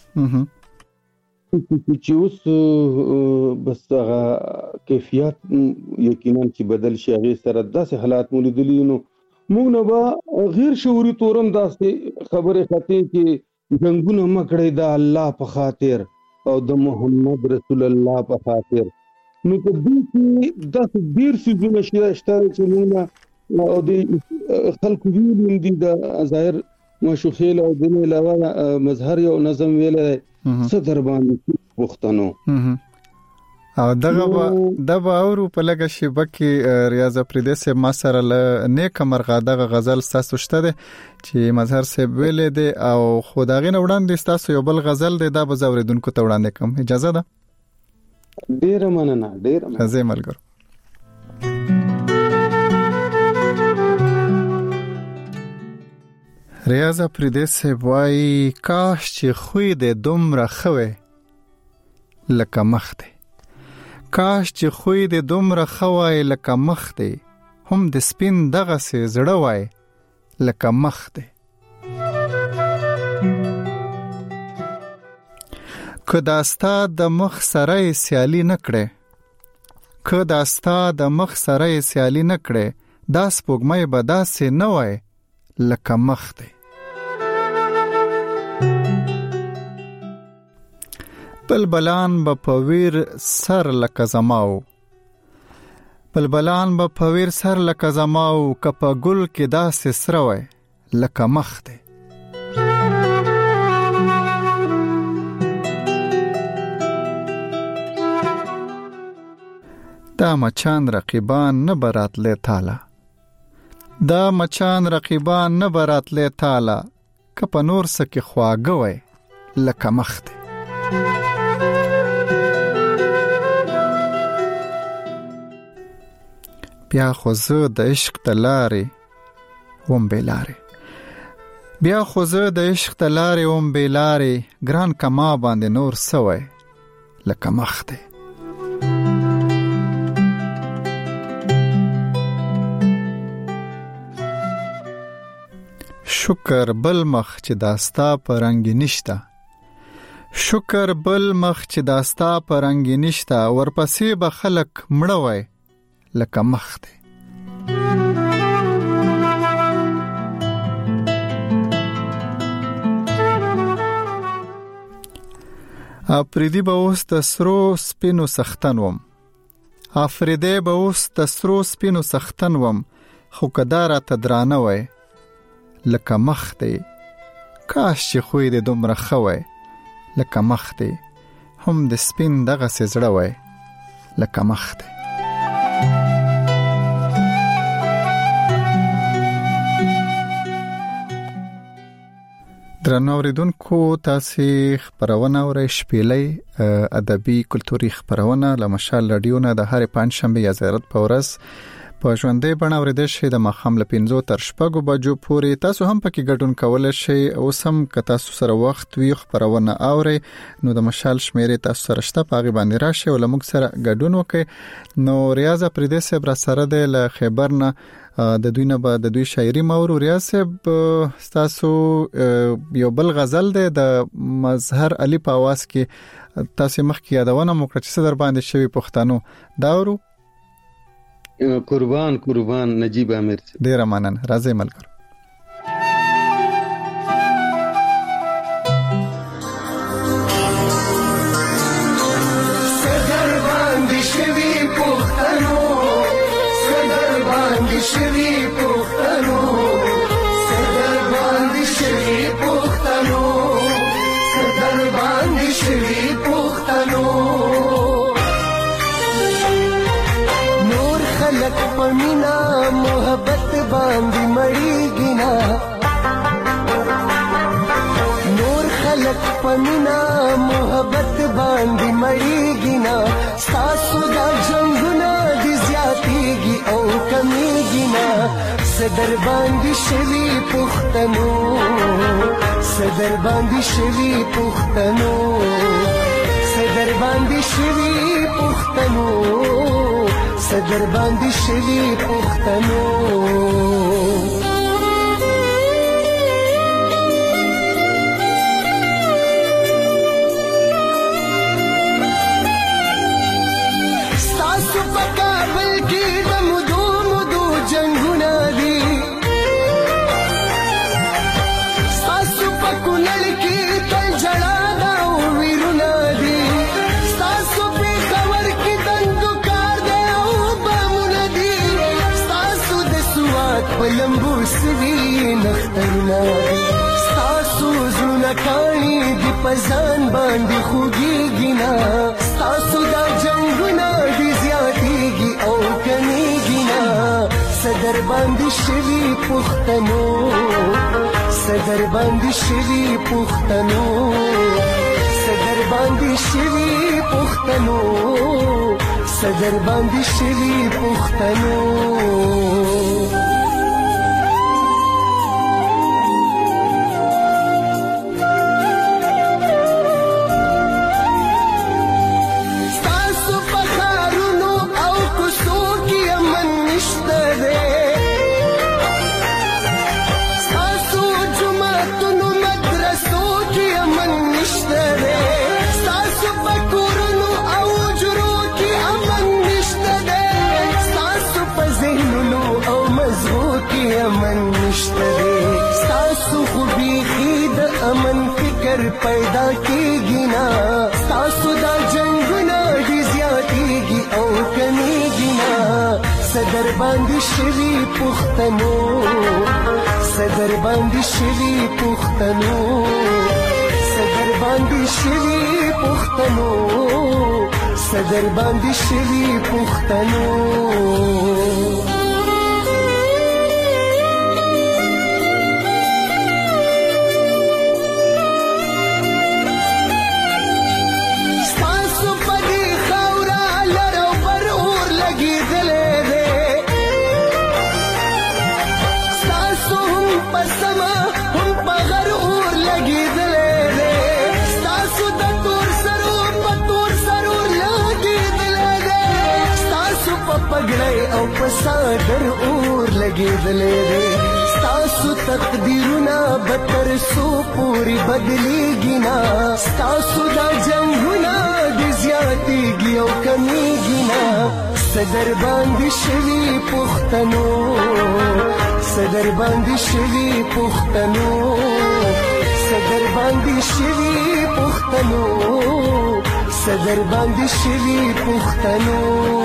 چې اوس بس هغه کیفیت یقینا چې بدل شي، هغه سره داسې حالات مو لیدلي. نو موږ نه به غیر شعوري تورم داسې خبره خاطر چې جنگونه مکړې د الله په خاطر او د محمد رسول الله په خاطر. نو په دې کې داسې ډیر څه شته چې موږ او د خلکو ویل دي د ظاهر مشوخیل او د علاوه مظهر یو نظم ویل صدر باندې وختنو او دغه د باور په لګه شیبه کې ریاض پردیس ما سره ل نیک مرغه دغه غزل تاسو شته دي چې مظهر سه ویل دي او خدای نه وړاندې تاسو یو بل غزل دي دا به زوریدونکو ته وړاندې کوم، اجازه ده؟ ډیر مننه، ډیر مننه. زه ملګرو ریاض پردیس وای کاش چې خوې د دومره خوې لکه مخ دی، کاش چې خوې د دومره خوای لکه مخ دی، هم د سپین دغه سي زړه وای لکه مخ دی. که داستا د مخ سره سیالي نکړي، که داستا د مخ سره سیالي نکړي، دا سپوږمۍ به داسې نه وای لکه مخ دی. بلبلان با پویر سر لکه زماو، بلبلان با پویر سر لکه زماو، کپا گل کې داسې سره وای لکه مخ دی. دا مچان رقیبان نه براتلی تالا، دا مچان رقیبان نه براتلی تالا، کپا نور سکی خواږه وای لکه مخ دی. بیا خو زه د عشق د لارې وم بې لارې، بیا خو زه د عشق د لارې وم بې لارې، ګران کما باندې نور سوی لکه مخ دی. شکر بل مخ چې داستا په رنګ نشته، شکر بل مخ چې داستا په رنګ نشته، ورپسې به خلک مړه وای لکه مخ دی. افریدی به اوس د سرو سپینو سختن وم، افریدی به اوس د سرو سپینو سختن وم، خو کداره تدرانه وای لکه مخ دی. کاش چې خوی د دومره خوای لکه مخ دی، هم د سپین دغه سي زړه وای لکه مخ دی. درنو اوریدونکو تاسو خبرونه اورئ، شپېلې ادبي کلتوري خبرونه له مشال رادیو نه د هر پنځشنبه یا زیارت په ورځ په ژوندې بڼه اوریدل شي د مخام له پنځو تر شپږو بجو پورې. تاسو هم پکې ګډون کولای شئ. اوس هم که تاسو سره وخت وي خبرونه اورئ نو د مشال شمیرې تاسو سره شته، پاغي باندې راشئ او موږ سره ګډون وکړئ. نو ریاض پردیس بر سره د خیبر نه د دوی نه به د دوی شاعري مورو. ریاض صاحب تاسو یو بل غزل دی د مظهر علي په आवाज کې تاسو مخکې یادونه مو کړه چې صدر باندې شوی پښتنو دا ورو. قربان قربان نجیب امیر ډیر مننه، راځي ملګرو. صدر باندې شوی پښتنو، صدر باندې شوی پښتنو، صدر باندې شوی پښتنو، صدر پمینا محبت باندې مړیږي نا نور خلق پمینا محبت باندې مړیږي نا تاسو دا جنگونه دي زیاتېږي او کمیږي نا صدر باندې شوي پښتنو صدر باندې شوي پښتنو صدر باندې شوي پښتنو صدر باندې شوي پښتنو ستاسو په کابل کې د مودو مودو جنګونه دي ستاسو په کونړ کې تل جړا ده او ویرونه دي ستاسو په خبر کې دندو کار دی او بامونه دي ستاسو د سوات په لمبو سوي نخترونه دي ستاسو زړونه کاڼي دي په ځان باندې خوږېږي نه ستاسو دا جنګونه دي زیاتېږي او کمیږي نه صدر باندې شوي پښتنو صدر باندې شوي پښتنو صدر باندې شوي پښتنو صدر باندې شوي پښتنو پیدا کیږي نا تاسو دا جنگونه دي زیاتېږي او کمیږي نا صدر باندې شوي پښتنو صدر باندې شوي پښتنو صدر باندې شوي پښتنو صدر باندې شوي پښتنو او پسادر اور لګېدلې دي ستاسو تقدیرونه به تر څو پورې بدلېږي نه ستاسو دا جنګونه دي زیاتېږي او کمیږي نه صدر باندې شوي پښتنو صدر باندې شوي پښتنو صدر باندې شوي پښتنو صدر باندې شوي پښتنو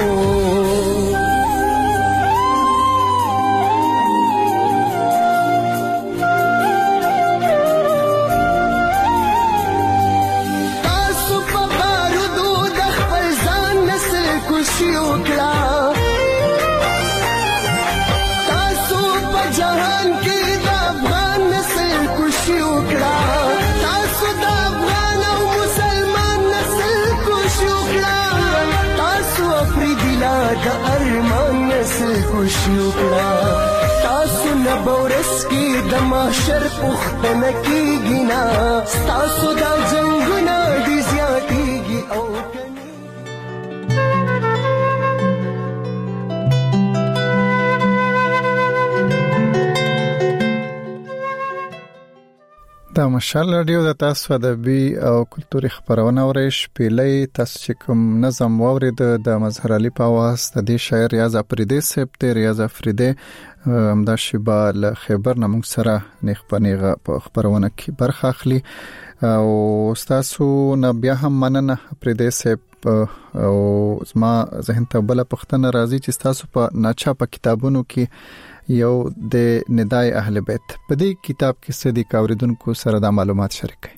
د ارمان نسل خوشیو کړه تاسو نه بورس کې د محشر پښتنه کېږي نه تاسو دا جنګونه دي زیاتېږي او دا مشال رادیو د تاسو ادبي او کلتوري خبرونه اورئ شپېلې تاسو چې کوم نظم واورید د مظهر علي په आवाज د دې شاعر ریاض افریدی صاحب ته ریاض افریدی همدا شیبه له خبر نمونږ سره نیخ پنیغه په خبرونه کې برخه اخلي او تاسو نه بیا هم مننه افریدی صاحب او زما ذهن ته بل پښتنه راځي چې تاسو په ناچاپه کتابونو کې یو د ندای اهل بیت په دې کتاب کې سدي کاوریدونکو سره د معلومات شریک کړي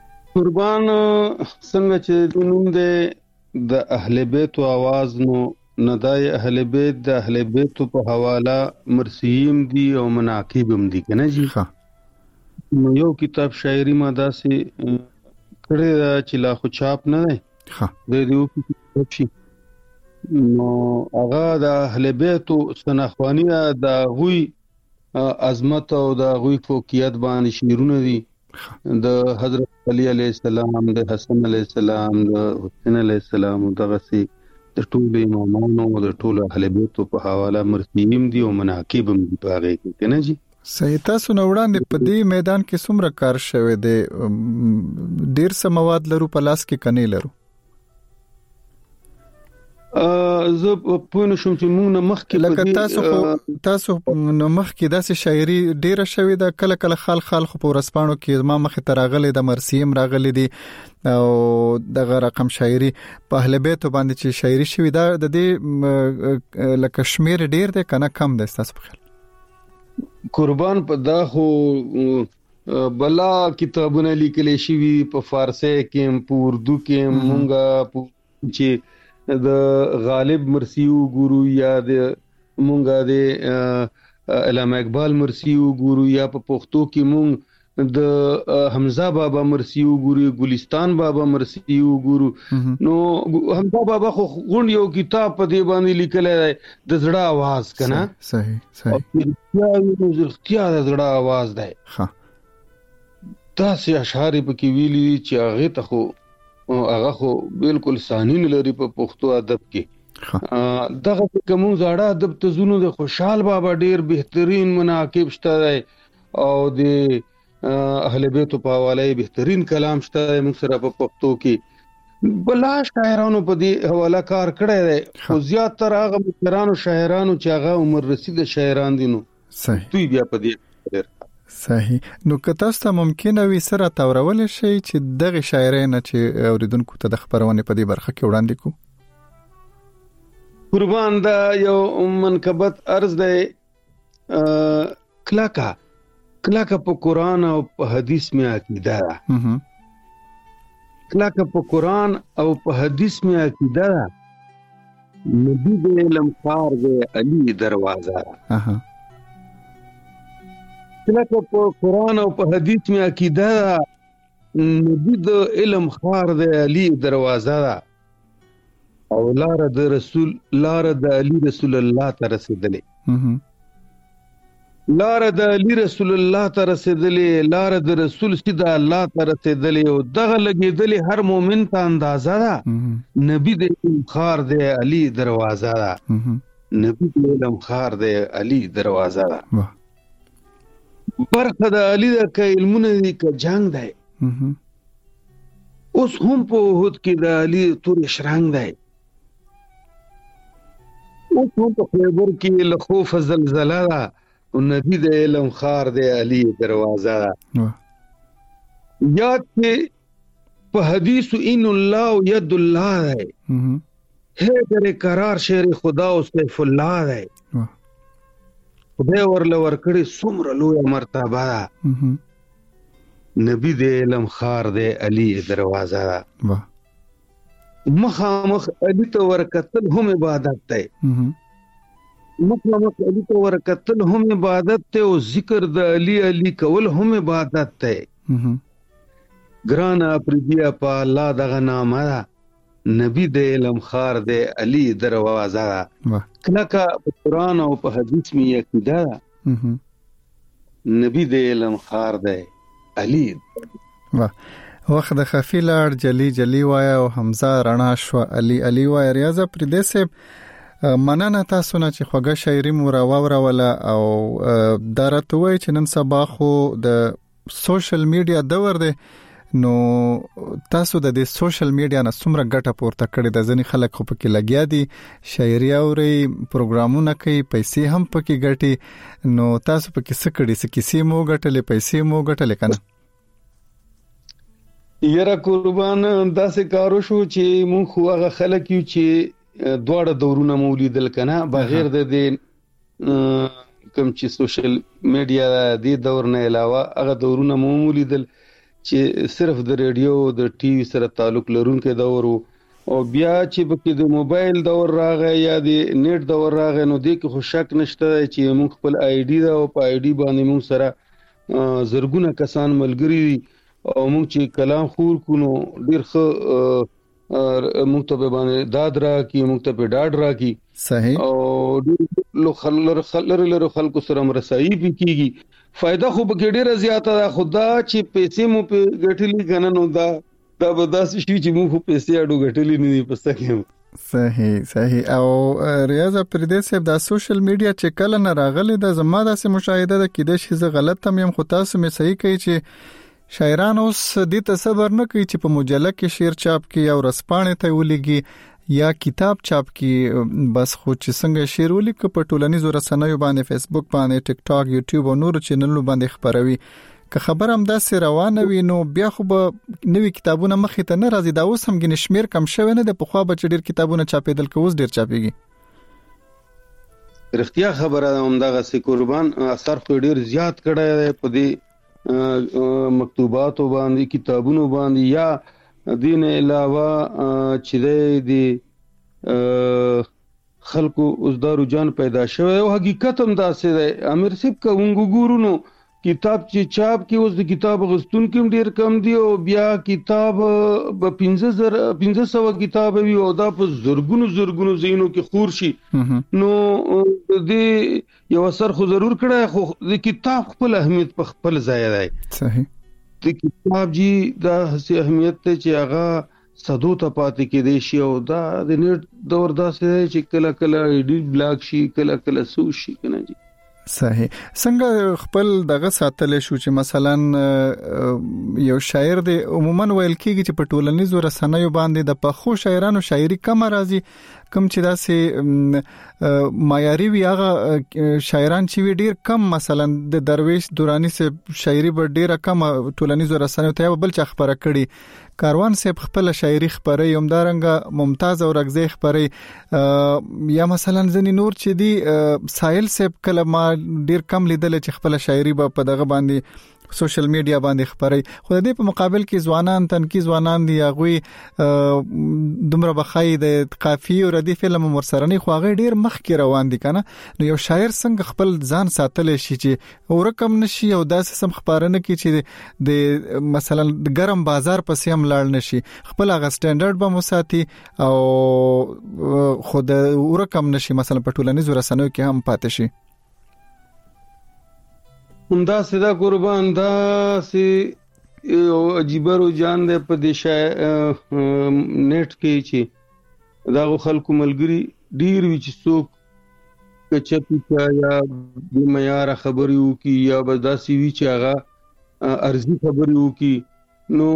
قربان څنګه چې نوم د اهل بیت او आवाज نو ندای اهل بیت د اهل بیت په حواله مرسیم دي او مناقب هم دي کنه جی. نو یو کتاب شاعری ما داسې کړی دا چې لا خو چاپ نه دی ها د دې کتاب شي نو هغه د اهل بیت سنخوانی د غوی عظمت او د غوی فوقیت باندې شعرونه دي د حضرت علی علیه السلام د حسن علیه السلام د حسین علیه السلام دغه سي د ټول امامانو د ټول اهل بیت په حواله مرسیم دي او مناقب هم دي په هغه کې کنه جی. صحیح. تاسو نو وړاندې په دې میدان کې څومره کار شوی دی؟ ډیر څه مواد لرو په لاس کې کني لرو؟ ا زه په نو شوم چې موږ نه مخ کې لکه تاسو خو تاسو نو مخ کې داسې شاعري ډیره شوی دا کله کله خال خال خو په ورسپانو کې ما مخ ته راغلي د مرسیم راغلي دي او دغه رقم شاعري په اهل بیت باندې چې شاعري شوی دا د دې لکه شمیر ډیر دی کنه کم دی تاسو په خیال؟ قربان په دا خو بلا کتابونه لیکل شي په فارسی کې په اردو کې مونږه چې د غالب مرسیو ګورو یا د مونږه د علامه اقبال مرسیو ګورو یا په پښتو کې مونږ د حمزه بابا مرسیو ګورو ګلستان بابا مرسیو ګورو. نو حمزه بابا خو غونډ یو کتاب په دی باندې لیکل دی د زړه आवाज کنه. صحیح صحیح. یو زړه د زړه आवाज دی. ها تاسو اشعار په کې ویلي چې هغه ته خو هغه خو بالکل سانین لري په پښتو ادب کې. دغه کوم زړه ادب ته زونو د خوشحال بابا ډیر بهترین مناقب شته او د اهل بیت په حواله بهترین کلام شته موږ سره په پښتو کې. بلا شاعرانو په دې حواله کار کړی دی خو زیات تر هغه مشرانو شاعرانو چې هغه عمر رسید شاعران دي. نو صحیح دوی بیا په دې صحیح. نو که تاسو ته ممکنه وي سره تاورول شي چې دغه شاعرانه چې اوریدونکو ته د خبرونه په دې برخه کې وړاندې کو؟ قربان دا یو منقبت عرض دی کلاکا کلاکا په قرآن او په حدیث میں عقیده ده. کلاکا په قرآن او په حدیث میں عقیده ده. نبی د علم خار دی علی دروازه ده. کلاکا په قرآن او په حدیث میں عقیده ده. نبی د علم خار دی علی دروازه ده او لار د رسول لار د علی رسول الله ته رسیدلې. لار د علی رسول الله ته رسیدلې لار د رسول سیدا الله ته رسیدلې او دغه لګیدلې هر مؤمن ته اندازه ده. نبی د علم خار دی علی دروازه ده. نبی د علم خار دی علی دروازه ده. برخه د علی د ک علمونه دي ک جنگ دی. اوس هم په وحد کې د علی تور شرنګ دی. اوس هم په خیبر کې له خوف زلزلہ ده او نبی د علم خار دی علی دروازه ده. یاد کې په حدیث ان الله ید الله ده. حیدر قرار شیر خدا او سیف الله ده. خدای ورله ورکړي څومره لوی مرتبه ده. نبی د علم خار دی علی دروازه ده. مخامخ علی ته ورکتل هم عبادت ده. مخامخ علی ته ورکتل هم عبادت ته او ذکر د علی علی کول هم عبادت ته. ګران اپریدیا په الله دغه نامه ده. نبی د علم خار دی علی دروازه ده. کلکه په قرآن او په حدیث می عقیده ده. نبی د علم خار دی علی. وخت د خفی لار جلی جلی وایا او حمزه رڼا شو علی علی وایا. ریاض پردې سه مننه تاسو نه چې خوږه شاعري مو راووره ولا او درته وای چې نن سبا خو د سوشل میډیا دور دی. نو تاسو د دې سوشل میډیا نه څومره ګټه پورته کړې ده؟ ځنې خلک خو پکې لګیا دي شاعري اوري پروګرامونه کوي پیسې هم پکې ګټي. نو تاسو پکې څه کړی؟ څه کیسې مو ګټلې پیسې مو ګټلې کنه؟ یره قربان داسې کارو شو چې مونږ خو هغه خلک یو چې دواړه دورونه مو لیدل کنه بغیر د دې کوم چې سوشل میډیا د دور نه علاوه هغه دورونه مو لیدل چې صرف د ریډیو د ټي وي سره تعلق لرونکو دورو او بیا چې بکې د موبایل دور راغی یا د نیټ دور راغی نو دې کې خو شک نشته چې موږ خپل آی ډي دا او په آی ډي باندې موږ سره زرګونه کسان ملګري او موږ چې کلام خور کو نو ډیر ښه موږ ته باندې داد را کی موږ ته په ډاډ را کی صحیح او لو خلر خلر لر خلکو سره مرسایي کیږي فائدہ خو به ډیره زیاته ده خدا چې پیسې مو په ګټلې کنه نو دا دا به داسې شي چې موږ پیسې اډو ګټلې نه دي پسته کې صحیح صحیح او ریاض پردیس صاحب د سوشل میډیا چې کله نه راغلي د زما داسې مشاهده ده کې د شي زه غلط هم يم خو تاسو مې صحیح کوي چې شاعران اوس دې تصور نه کوي چې په مجله کې شعر چاپ کې او رسپانې ته ولېږي یا کتاب چاپ کې بس خو چې څنګه شعر ولیک په ټولنیزو رسنیو باندې فیسبوک باندې ټیک ټاک یوټیوب او نور چینلونو باندې خبروي که خبر هم داسې روانه وي نو بیا خو به نوې کتابونه مخې ته نه راځي دا اوس هم ګنې شمیر کم شوی نه د پخوا به چې ډېر کتابونه چاپېدل که اوس ډېر چاپېږي رښتیا خبره ده همدغه سي قربان اثر خو ډېر زیات کړی دی په دې مکتوباتو باندې کتابونو باندې یا دین علاوه چې د خلکو اوس دا رجحان پیدا شوی او حقیقت هم داسې دی امیر صاحب کومګو ګورونو کتاب چې چاپ کې اوس د کتاب غستون کې ډیر کم دی او بیا کتاب په پنځه زره پنځه سوه کتاب وي او دا په زرګونو زرګونو زینو کې خور شي نو د یو اثر خو ضرور کړه خو د کتاب خپل اهمیت په خپل ځای دی صحیح د کتاب جی دا هسي اهمیت ته چې هغه صدو ته پاتې کې دی شي او دا د نیټ دور داسې چې کله کله ایډیټ بلاک شي کله کله سو شي کنه جی صحیح څنګه خپل دغه ساتل شو چې مثلا یو شاعر دی عموما ویل کیږي چې په ټولنیزو رسنیو باندې د پخو شاعرانو شاعري کم راځي کم چې داسې معیاري وي هغه شاعران چې وی ډیر کم مثلا د درویش دورانی سے شاعري به ډیره کم ټولنیزو رسنیو ته بل چا خبره کړي کاروان صاحب خپل شاعري خبري یومدارنګ ممتاز او رغزي خبري یا مثلا ځنی نور چې دی ساحل صاحب کله ما ډیر کم لیدل چې خپل شاعري په دغه باندې سوشل میډیا باندې خبري خو د دې په مقابل کې ځوانان تنکی ځوانان دی هغه دومره بخای د قافیه او ردی فلم مرسرنی خو هغه ډیر مخ کې روان دي کنه نو یو شاعر څنګه خپل ځان ساتل شي چې ورکم نشي او داسې سم خبرونه کې چې د مثلا د ګرم بازار پسې هم لاړ نشي خپل هغه سټانډرډ به مساتي او خود ورکم نشي مثلا په ټولنیزو رسنیو کې هم پاتې شي همدا سدا قربان دا سي عجیب رجحان دی په دیشه نیټ کې چې دا خلکو ملګری ډیر وی چې څوک کچپی یا د معیار خبرو کی یا بداسي وی چې هغه ارزي خبرو کی نو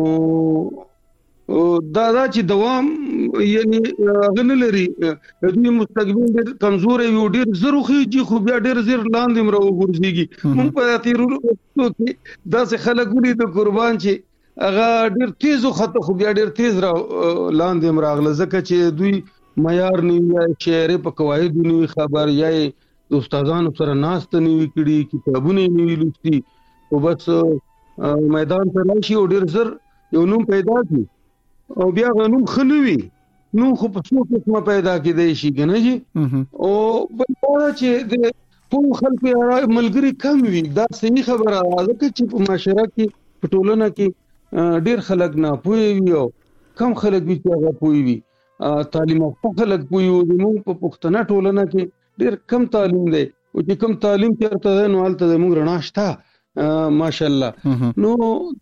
دا دا چې دوام یعنی غن لري دوی مستقبل ډیر کمزور وي ډیر زروخي چې خو بیا ډیر زیر لاندې مرو ورځيږي مونږ په تیرولو کې دا څه خلک ولې د قربان چې هغه ډیر تیز خط خو بیا ډیر تیز را لاندې مراغله ځکه چې دوی معیار نیو یا شعر په قواعد نیو خبر یا د استادانو سره ناست نیو کړي کتابونه نیو لوستي او بس میدان ته راشي او ډیر زر یو نوم پیدا کی او بیا غنوم خلوي نو خو په څو قسمه پیدا کېدای شي کنه جی او بل دا چې د په خلکو ملګری کم وي دا صحیح خبره ده چې په معاشره کې په ټولنه کې ډیر خلک نه پوي وي او کم خلک وي چې هغه پوي وي تعلیم او خلک پوي وي نو په پښتنه ټولنه کې ډیر کم تعلیم دی او چې کم تعلیم چیرته نو حالت د موږ رڼاشته ماشاءالله نو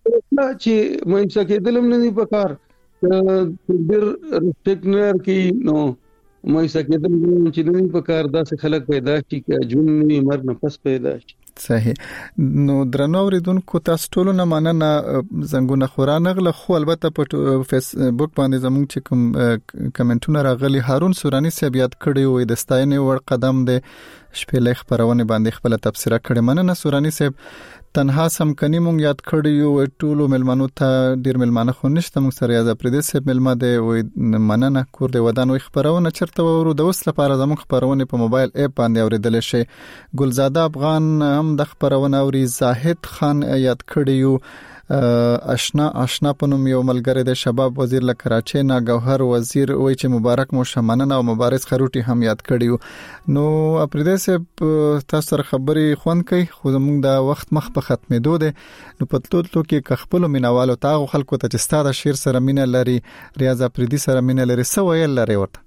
چې مې څه کېدلم نه دی پکار ډیر ریسپیکټ کی نو مې څه کېدل چې نه په کار داسې خلک پیدا شي چې جون نه مر نه پس پیدا شي صحیح نو درنو اوریدونکو تاسو ټول نه مننه زنګونه خورانغله خو البته په فیسبوک باندې زموږ چې کوم کمنټونه راغلي هارون سورانی صاحب یاد کړی وي د ستاینې ور قدم دی شپېلې خبرونه باندې خپل تفسیر کړي مننه سورانی صاحب تنها سم کني مونږ یاد کړی یو ټولو ملمنو ته ډیر ملمانه خو نشته مونږ سره یاد پردیس صاحب ملما دی وي مننه کور دی ودان وي خبرونه چرته ورو د وس لپاره زموږ خبرونه په موبایل اپ باندې اوریدل شي ګلزاده افغان هم د خبرونه اوري زاهد خان یاد کړی یو آشنا آشنا پنوم یو ملګری د شباب وزیر له کراچۍ نه گوهر وزیر وای چې مبارک مو شمننه او مبارز خروټي هم یاد کړیو نو اپریده سه تاسو سره خبرې خوان کوي خو موږ دا وخت مخ په ختمېدو دي نو پتلوتلو کې خپل مینوالو تاغو خلکو ته چې ستاده شیر سره مینه لري ریاض اپریدي سره مینه لري سو ویل لري ورته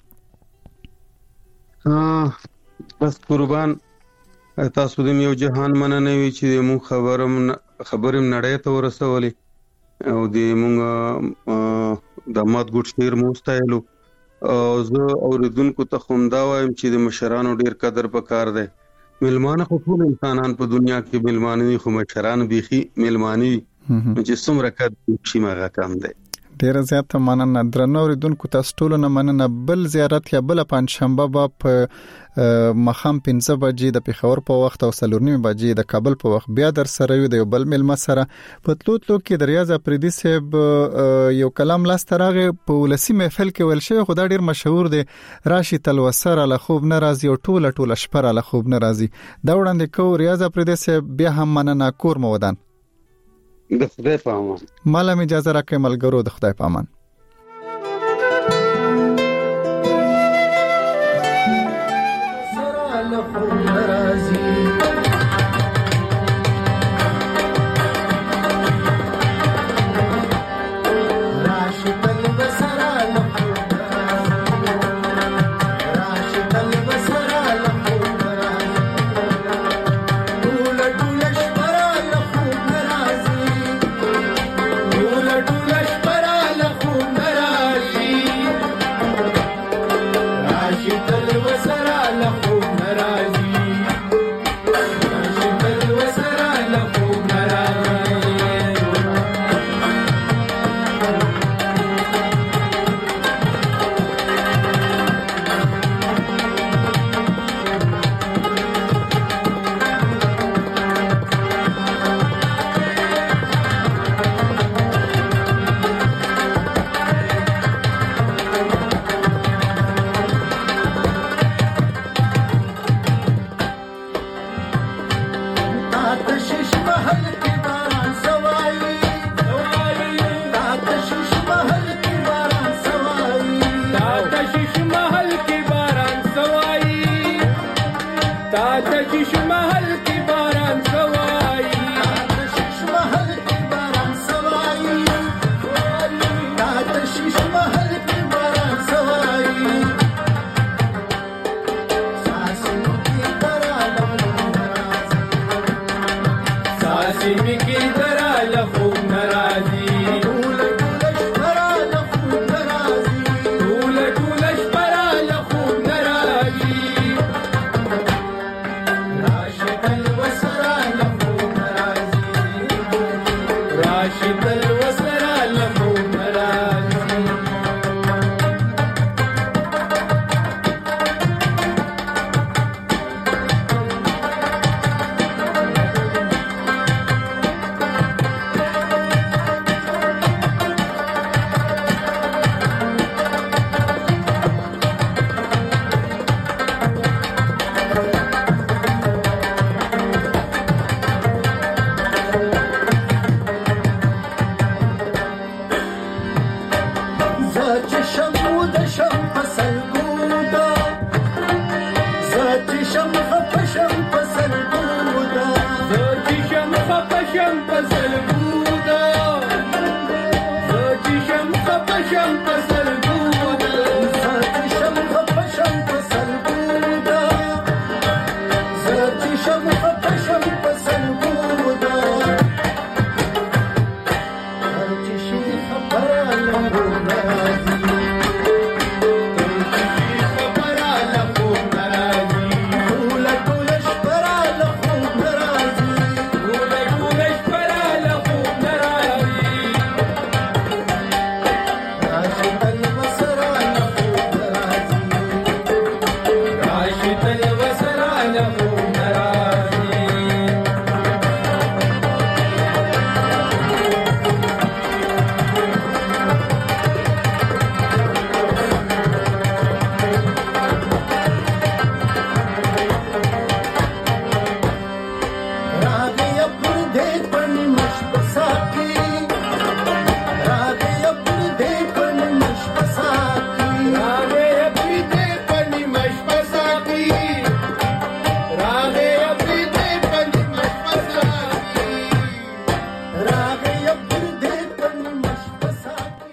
بس قربان تاسو د یو جهان مننه وی چې مو خبرم خبرم نړۍ ته ورسولې او د مونږ د مات ګډ شیر موستایلو او زه اوریدونکو ته خوم دا وایم چې د مشرانو ډیر قدر پکار دی ملمانه خو ټول انسانان په دنیا کې ملمانه خو مشران بيخي ملمانه چې څومره کډ شي ماغه کم دی ډیر زیات مننه درنو اوریدونکو تاسو ټول نه مننه بل زیارت یا بل پنځ شنبه په مخام پنځه بجې د پیښور په وخت او سلورنی بجې د کابل په وخت بیا در سره یو د بل ملما سره په تلوتلو کې د ریاض اپریدي صاحب یو کلام لاس ترغه په ولسی محفل کې ول شي خدای ډیر مشهور دی راشي تلوسره له خوب ناراضي او ټوله ټوله شپره له خوب ناراضي دا وړاندې کو ریاض اپریدي صاحب بیا هم مننه کور مودان د خدای په امان مالم اجازه راکې ملګرو د خدای په امان Jump